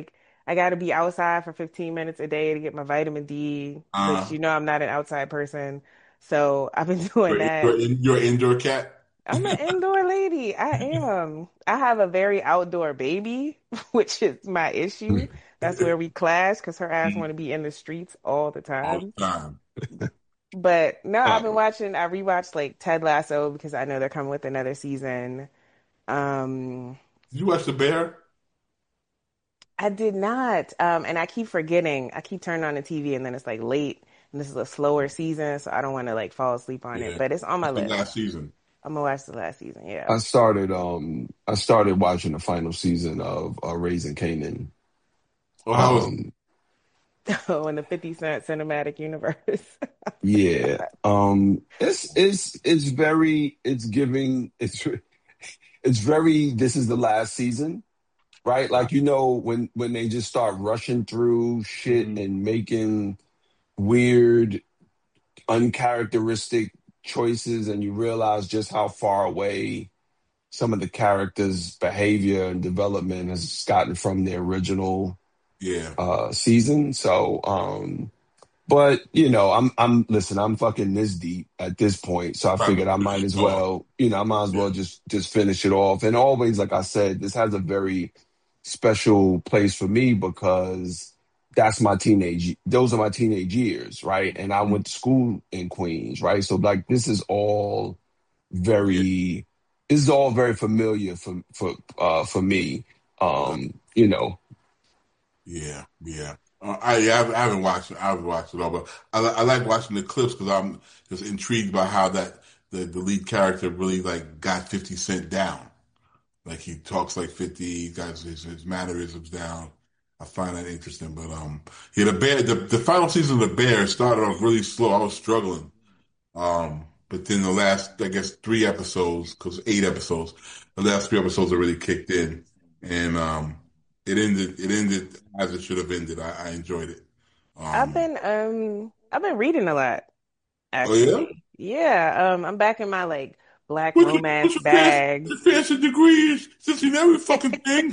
I got to be outside for 15 minutes a day to get my vitamin D, which Uh, I'm not an outside person. So I've been doing that. you're an indoor cat. I'm an indoor lady. I am. I have a very outdoor baby, which is my issue. That's where we clash because her ass want to be in the streets all the All time. the time. But no, Uh, I've been watching. I rewatched like Ted Lasso because I know they're coming with another season. Um, Did you watch The Bear? I did not. And I keep forgetting. I keep turning on the TV and then it's like late and this is a slower season, so I don't want to like fall asleep on it. Yeah, But it's on my it's the list. last season. I'm gonna watch the last season. Yeah. I started watching the final season of Raising Kanan. Oh, how was it? Um, Oh, in the 50 Cent cinematic universe. yeah. It's giving it's very this is the last season, right? Like when they just start rushing through shit Mhm. and making weird, uncharacteristic choices, and you realize just how far away some of the characters' behavior and development has gotten from the original Yeah, season. So, but listen, I'm fucking this deep at this point, so I probably figured I push might it as off. well, I might as Yeah, well just finish it off. And always, like I said, this has a very special place for me because those are my teenage years, right? And I Mhm. went to school in Queens, right? So like Yeah, very this is all very familiar for me. uh, Um, you know, yeah, yeah. I haven't watched it. I haven't watched it all, but I like watching the clips because I'm just intrigued by how the lead character really like got 50 Cent down. Like he talks like 50, he got his mannerisms down. I find that interesting. But yeah, the final season of The Bear started off really slow. I was struggling. But then the last, I guess, 3 episodes, because 8 episodes, the last 3 episodes have really kicked in, and it ended as it should have ended. I enjoyed it. Um, I've been reading a lot, oh yeah, actually. Yeah, I'm back in my like black romance what's bag. your fancy degree? Since you know every fucking thing.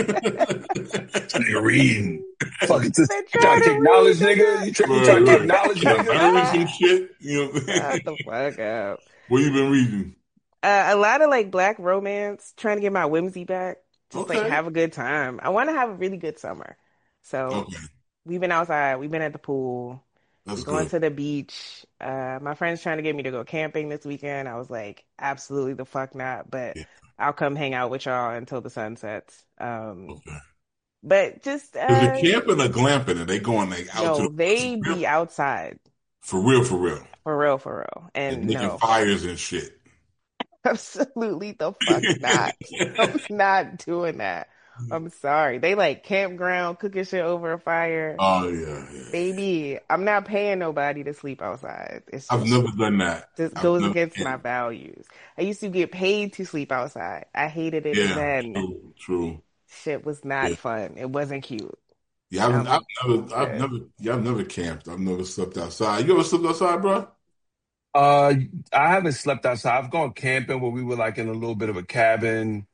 nigga reading. Fucking I've been you trying trying to to get read, knowledge, nigga? You Right, trying to get right. knowledge, Trying to learn some nigga. shit. You know, Shut the fuck up. what you been reading? A lot of like black romance, trying to get my whimsy back, just like Okay, have a good time. I want to have a really good summer. So okay, we've been outside, we've been at the pool, that's we're going good. to the beach. My friend's trying to get me to go camping this weekend. I was like, absolutely the fuck not, but Yeah, I'll come hang out with y'all until the sun sets. okay. But just Is it camping or glamping? Are they going like out to no, the woods they be outside for real, for real, for real. and And making no, fires and shit? absolutely the fuck not. I'm not doing that. I'm sorry. They like campground, cooking shit over a fire. Oh yeah, yeah. Baby, I'm not paying nobody to sleep outside. It's I've just never done that. Just I've goes never. against Yeah, my values. I used to get paid to sleep outside. I hated it yeah, then. true, true. Shit was Yeah, not fun. It wasn't cute. yeah. I'm I've over it. never, yeah, I've never camped. I've never slept outside. You ever slept outside, bro? Uh, I haven't slept outside. I've gone camping where we were like in a little bit of a cabin.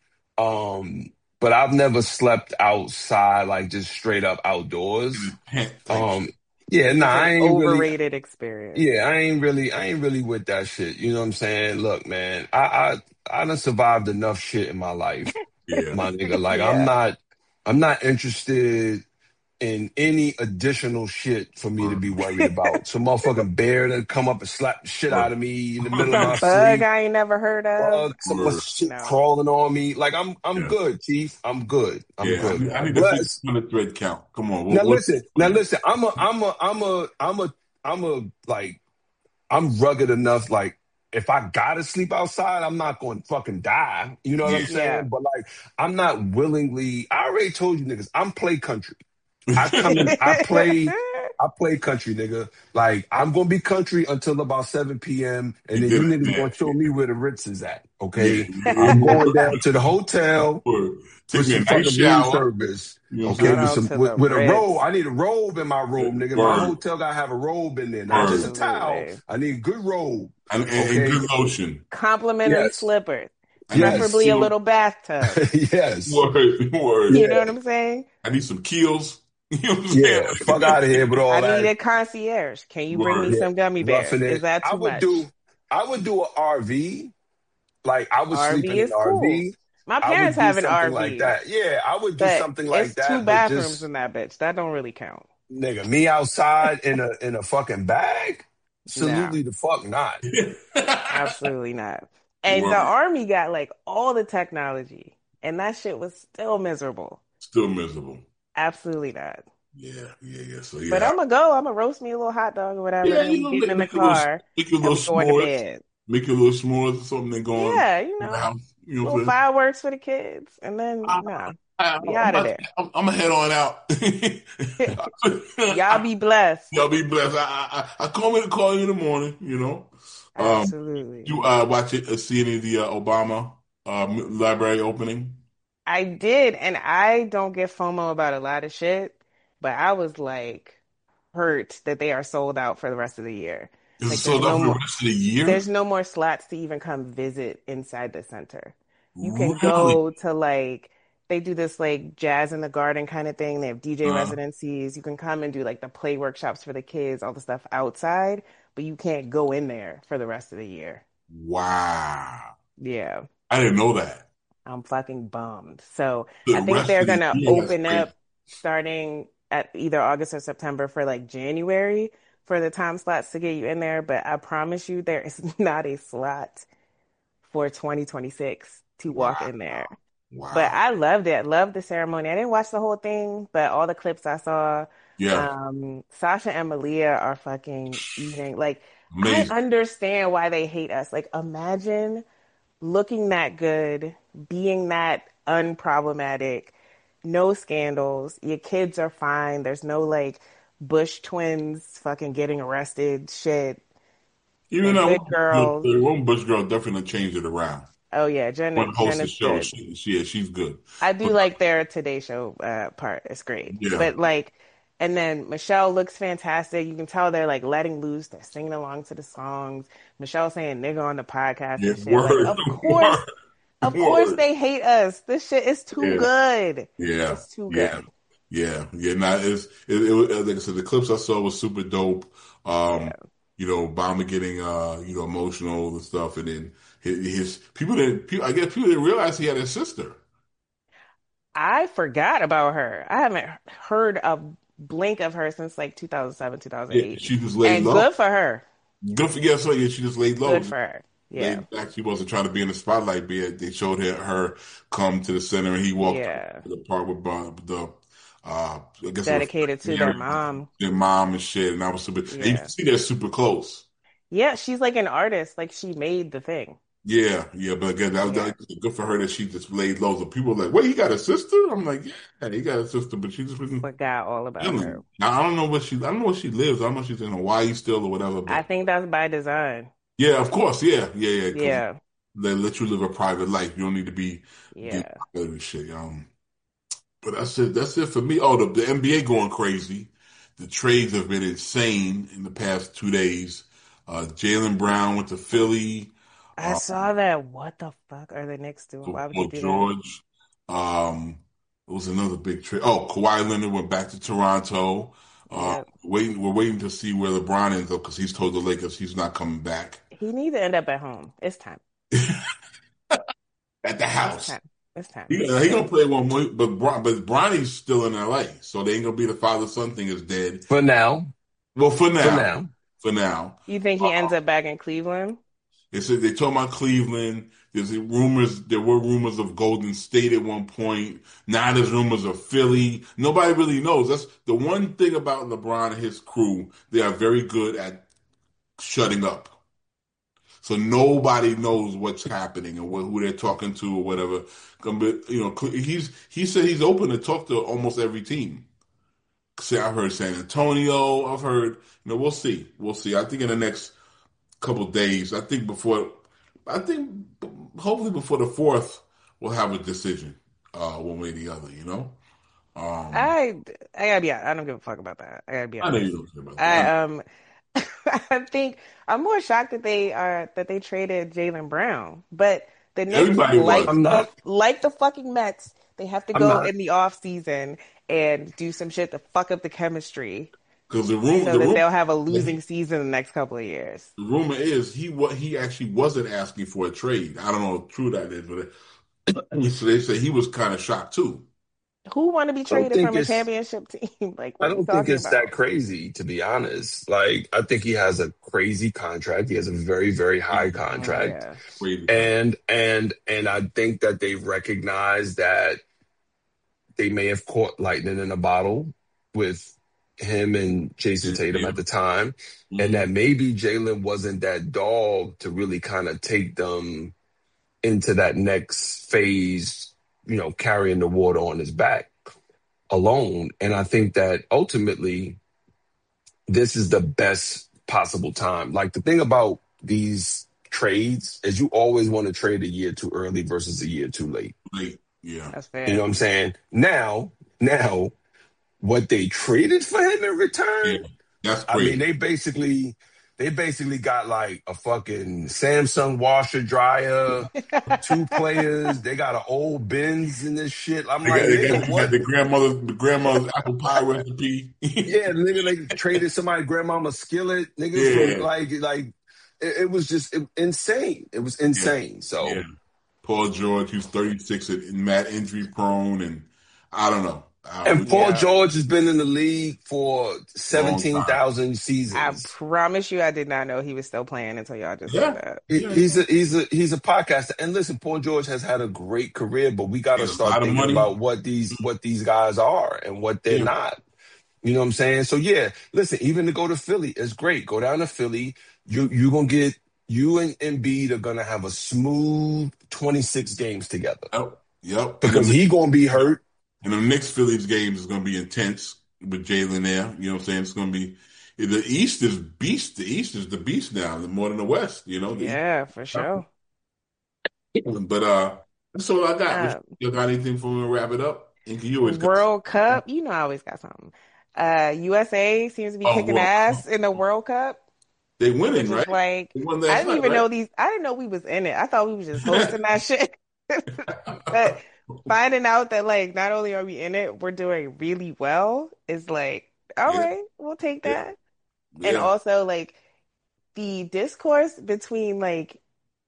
But I've never slept outside, like just straight up In outdoors. a tent type Um, shit. yeah, nah, It's an overrated experience. I ain't really with that shit. You know what I'm saying? Look, man, I done survived enough shit in my life, Yeah, my nigga. Like, Yeah. I'm not interested in any additional shit for me to word, be worried about. Some motherfucking bear to come up and slap the shit out word, of me in the middle of my Some bug sleep. I ain't never heard of. Bug, some word. shit No. crawling on me. Like I'm Yeah, good, Chief. I'm good. I'm yeah. good. I Yeah. need to see Bless. the thread count. Come on, Now what listen. what Now is it? listen. Like I'm rugged enough. Like if I gotta sleep outside, I'm not going to fucking die. You know what I'm Yeah. Yeah. saying? But like I'm not willingly. I already told you niggas. I'm play country. I come in. I play country, nigga. Like I'm gonna be country until about 7 p.m. and You then did you it, niggas man. gonna show me where the Ritz is at. Yeah, Okay, I'm you going down to the hotel word. with Take me a some nice fucking room shower. service. You know what Okay, Shout I'm with out some to the with a robe. Ritz. I need a robe in my room, saying? nigga. My Word, hotel gotta have a robe in there, not just a word. towel. Absolutely. I need a good robe. And Okay. good lotion. Complimentary Yes. slippers. I need Yes. Preferably a some little bathtub. yes. word, word. You know Yeah. what I'm saying? I need some keels. You know what I'm saying? Yeah, fuck out of here with all I need that. a concierge. Can you bring me Word, Yeah, some gummy bears? roughing Is it. that too much? I would do an RV. Like I would sleep RV in an is cool. RV. My I would parents do have an something like RV, that. Yeah, I would do but something like it's two that, but bathrooms just in that bitch. That don't really count. nigga, me outside in a fucking bag? No, Absolutely the fuck not. absolutely not. And the word. army got like all the technology, and that shit was still miserable. Still miserable. Absolutely not. Yeah, yeah, yeah. So But yeah, I'm gonna go. I'm gonna roast me a little hot dog or whatever. yeah. Then we getting in the car Make your and little we going to s'mores, bed. make your little s'mores or something. Then go on Yeah, to the house. You know little what I'm saying? fireworks for the kids, and then nah, we out of there. I'm gonna head on out. Y'all be blessed. Y'all be blessed. I call me to call you in the morning. You know. Absolutely. You watch it? See any of the Obama library opening? I did, and I don't get FOMO about a lot of shit, but I was like hurt that they are sold out for the rest of the year. Is it Like sold out for the rest of the year? there's no more slots to even come visit inside the center. You can Really? go to like they do this like jazz in the garden kind of thing. They have DJ Uh, residencies. You can come and do like the play workshops for the kids, all the stuff outside, but you can't go in there for the rest of the year. wow. Yeah. I didn't know that. I'm fucking bummed. So The I think rest they're of the gonna year, that's open crazy. up starting at either August or September for like January for the time slots to get you in there. But I promise you, there is not a slot for 2026 to walk Wow. in there. But Wow. I loved it. Loved the ceremony. I didn't watch the whole thing, but all the clips I saw, Yeah. Sasha and Malia are fucking eating. Like, I Amazing. understand why they hate us. Like, imagine looking that good, being that unproblematic, no scandals, your kids are fine. There's no like Bush twins fucking getting arrested shit. Even They're that good girls. one Bush girl definitely changed it around. Oh yeah, One host Jen the is show. good. Yeah, she's good. I do But like their Today Show part. It's great. yeah, But like, and then Michelle looks fantastic. You can tell they're like letting loose. They're singing along to the songs. Michelle saying nigga on the podcast yeah. and shit. Like, Word, word, of course word. they hate us. This shit is too Yeah, good. yeah, It's too yeah, good. yeah. Now it was like I said, the clips I saw was super dope. Um, Yeah. Obama getting emotional and stuff, and then his people didn't. I guess people didn't realize he had a sister. I forgot about her. I haven't heard a blink of her since like 2007, Yeah, 2008. she just laid And low. good for her. Good for so yeah, she just laid Good low. for her. Yeah. Laid back. She wasn't trying to be in the spotlight. They showed her come to the center, and he walked Yeah. to the part with I guess it was Dedicated to their mom. their mom and shit, and I was super. And you can Yeah. see they're super close. Yeah, she's like an artist. Like she made the thing. Yeah, yeah, but again, Yeah. that was good for her that she just laid low. So people were like, "Wait, he got a sister?" I'm like, "Yeah, he got a sister, but she just wasn't Forgot all about her. feeling." Now, I don't know where she lives. I don't know if she's in Hawaii still or whatever. I But think that's by design. yeah, of course, yeah, yeah, yeah, because Yeah. they let you live a private life. You don't need to be getting Yeah. and shit. But that's it. That's it for me. Oh, the NBA going crazy. The trades have been insane in the past 2 days. Jaylen Brown went to Philly. I saw that. What the fuck are the Knicks doing? For Why would they Paul do that? George. It was another big trade. Oh, Kawhi Leonard went back to Toronto. Yeah. We're waiting to see where LeBron ends up because he's told the Lakers he's not coming back He needs to end up at home. It's time. at the It's house. time. It's time. He gonna play one more, but Bronny's still in LA, so they ain't gonna be the father son thing is dead. For now. Well, For now. for now. You think he ends up back in Cleveland? They said they talking about Cleveland. There were rumors of Golden State at one point. Now there's rumors of Philly. Nobody really knows. That's the one thing about LeBron and his crew. They are very good at shutting up. So nobody knows what's happening and who they're talking to or whatever. He said he's open to talk to almost every team. See, I've heard San Antonio. I've heard, we'll see. We'll see. I think in the next couple days. I think hopefully before the fourth, we'll have a decision, one way or the other. Um, I I gotta be honest. I don't give a fuck about that. I gotta be I know you honest. don't care about that. I I think I'm more shocked that they traded Jaylen Brown. But the Knicks Everybody was. I'm not. like the fucking Mets, they have to I'm go not. in the off season and do some shit to fuck up the chemistry Because so that they'll have a losing season the next couple of years. the rumor is he actually wasn't asking for a trade. I don't know how true that is, but so they say he was kind of shocked too. Who want to be I don't traded think from a it's championship team? Like, I what are you don't think talking it's that about? crazy, to be honest. Like, I think he has a crazy contract. He has a very, very high Oh contract. yeah. Crazy contract. And I think that they've recognized that they may have caught lightning in a bottle with him and Jason Tatum Yeah. at the time, and Mhm. that maybe Jalen wasn't that dog to really kind of take them into that next phase, carrying the water on his back alone. And I think that ultimately this is the best possible time. Like, the thing about these trades is you always want to trade a year too early versus a year too late. Like, yeah, That's You know fair. what I'm saying? Now, what they traded for him in yeah, return, that's I mean, crazy. they basically got like a fucking Samsung washer dryer, two players. They got an old Benz in this shit. I'm like, nigga, They got what? the grandmother's apple pie recipe. Yeah, nigga, they traded somebody grandmama skillet, nigga, for Yeah, like it was just insane. It was yeah, insane. yeah. So, Paul George, who's 36 and Matt injury prone, and I don't know. and We Paul Yeah. George has been in the league for long time. 17,000 I seasons. promise you I did not know he was still playing until y'all just said Yeah, that. He- yeah, He's a he's a podcaster. And listen, Paul George has had a great career, but we got to made a start lot of thinking money. about what these guys are and what they're Yeah, not. You know what I'm saying? So yeah, listen, even to go to Philly is great. Go down to Philly. You gonna get you and Embiid are gonna have a smooth 26 games together yep. because he gonna be hurt. And the next Phillies games is going to be intense with Jalen there. You know what I'm saying? It's going to be the East is beast. The East is the beast now, more than the West. The East. Yeah, for sure. But that's all I got. Um, You got anything for me to wrap it up? And you always got World something. Cup, I always got something. USA seems to be Oh, kicking World ass Cup. in the World Cup, They winning, which is right? like They won I last didn't night, even right? know these. I didn't know we was in it. I thought we was just hosting that shit. But finding out that like not only are we in it, we're doing really well is like, all Yeah, right, we'll take yeah, that. And yeah. also like the discourse between like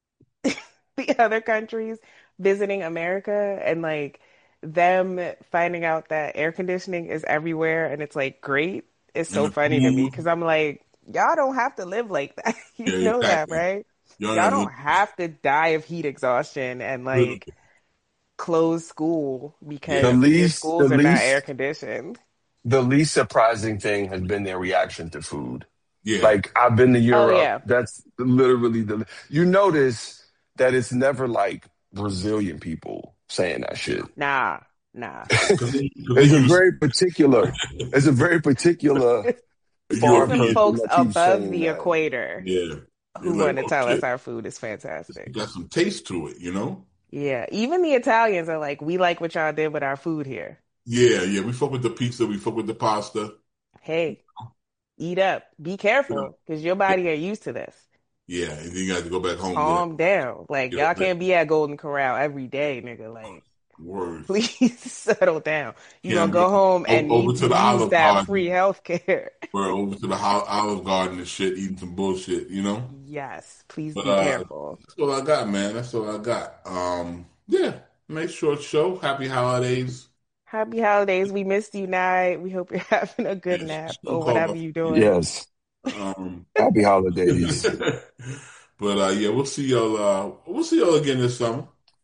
the other countries visiting America and like them finding out that air conditioning is everywhere and it's like great is And so the funny to me food. because I'm like, y'all don't have to live like that. You Yeah, know that, exactly. right? You don't Y'all gotta don't have to die of heat exhaustion and like live. close school The Yeah, because your least the schools are not air least conditioned. the least surprising thing has been their reaction to food. yeah. Like, I've been to Oh Europe. yeah. That's literally you notice that it's never like Brazilian people saying that shit. Nah, nah. Because they It's a use very particular, it's a very particular It's, it's foreign some European. person folks that keeps above saying the that. equator Yeah, they're who like, want to oh tell us shit, our food is it fantastic. got some taste to it. Yeah, even the Italians are like, we like what y'all did with our food here. Yeah, yeah. We fuck with the pizza. We fuck with the pasta. Hey, eat up. Be Yeah, careful because your yeah. body ain't used to this. Yeah. And then you got to go back home. Calm down. Like, Get up y'all there. can't be at Golden Corral every day, nigga. Like, Word. please settle down. You're gonna Can't go be home and over need to to the use Olive that Garden. free health care. We're over to the Olive Garden and shit, eating some bullshit. Yes, please But be careful. that's all I got, man. That's all I got. Yeah. Nice short show. Happy holidays. Happy holidays. We missed you, Night. We hope you're having a good Yes. nap Don't or call whatever my you're doing. Yes. um Happy holidays. but yeah, we'll see y'all again this summer.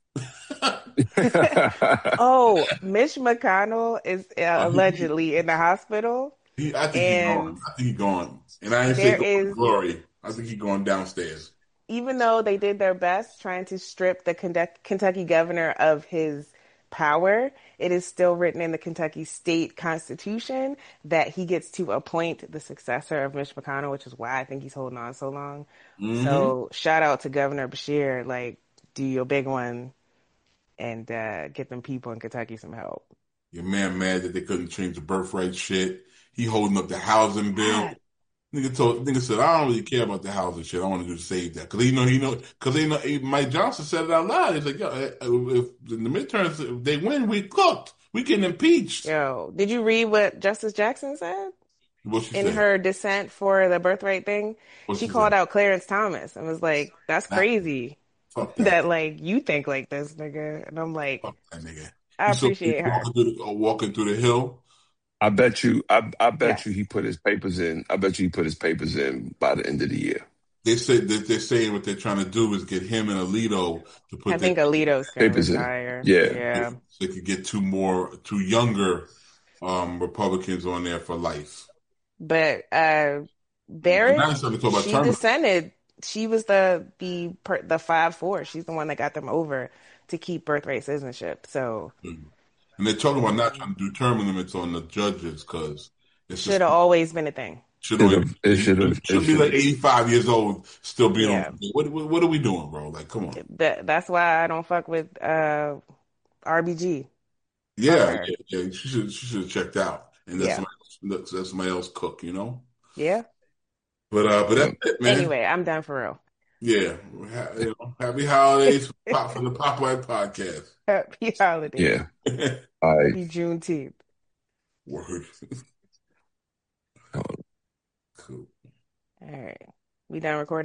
Oh, Mitch McConnell is Uh, he, allegedly in the hospital, I think he and gone. I think he gone. And I ain't say there going to is, glory. I think he going downstairs. even though they did their best trying to strip the Kentucky governor of his power, it is still written in the Kentucky state constitution that he gets to appoint the successor of Mitch McConnell, which is why I think he's holding on so long. Hmm. So shout out to Governor Bashir, like do your big one and get them people in Kentucky some help. Your man mad that they couldn't change the birthright shit. He holding up the housing bill. God, Nigga said, I don't really care about the housing shit. I want to do save that. Cause cause Mike Johnson said it out loud. He's like, yo, if in the midterms, if they win, we cooked. We getting impeached. Yo, did you read what Justice Jackson said What she in say? her dissent for the birthright thing? What She she say? called out Clarence Thomas and was like, "That's Nah, crazy fuck that. that like you think like this, nigga." And I'm like, Fuck that nigga. I You saw me appreciate her. walking through the hill. I bet you Yes, he put his papers in. I bet you he put his papers in by the end of the year. They said that they're saying what they're trying to do is get him and Alito to I put their think Alito's gonna Papers in. retire. Yeah. Yeah, so they could get two younger Republicans on there for life. but And now Barrett, it's starting to talk about she term. dissented. She was the 5-4. She's the one that got them over to keep birthright citizenship. So And they're talking about not mm, trying to do term limits on the judges because it's should just have always been a thing. should Should only have. It should have. It should be should like have. 85 years old still being on. Yeah, What are we doing, bro? Like, come on. that's why I don't fuck with RBG. Fuck Yeah, her. yeah. She should have checked out and Yeah, let somebody else cook, you know. yeah. But Yeah. that's it, man. Anyway, I'm done for real. Yeah, happy holidays for the Popeye podcast. Happy holidays. Yeah. All right. Happy Juneteenth. Word. Cool. All right. We done recording?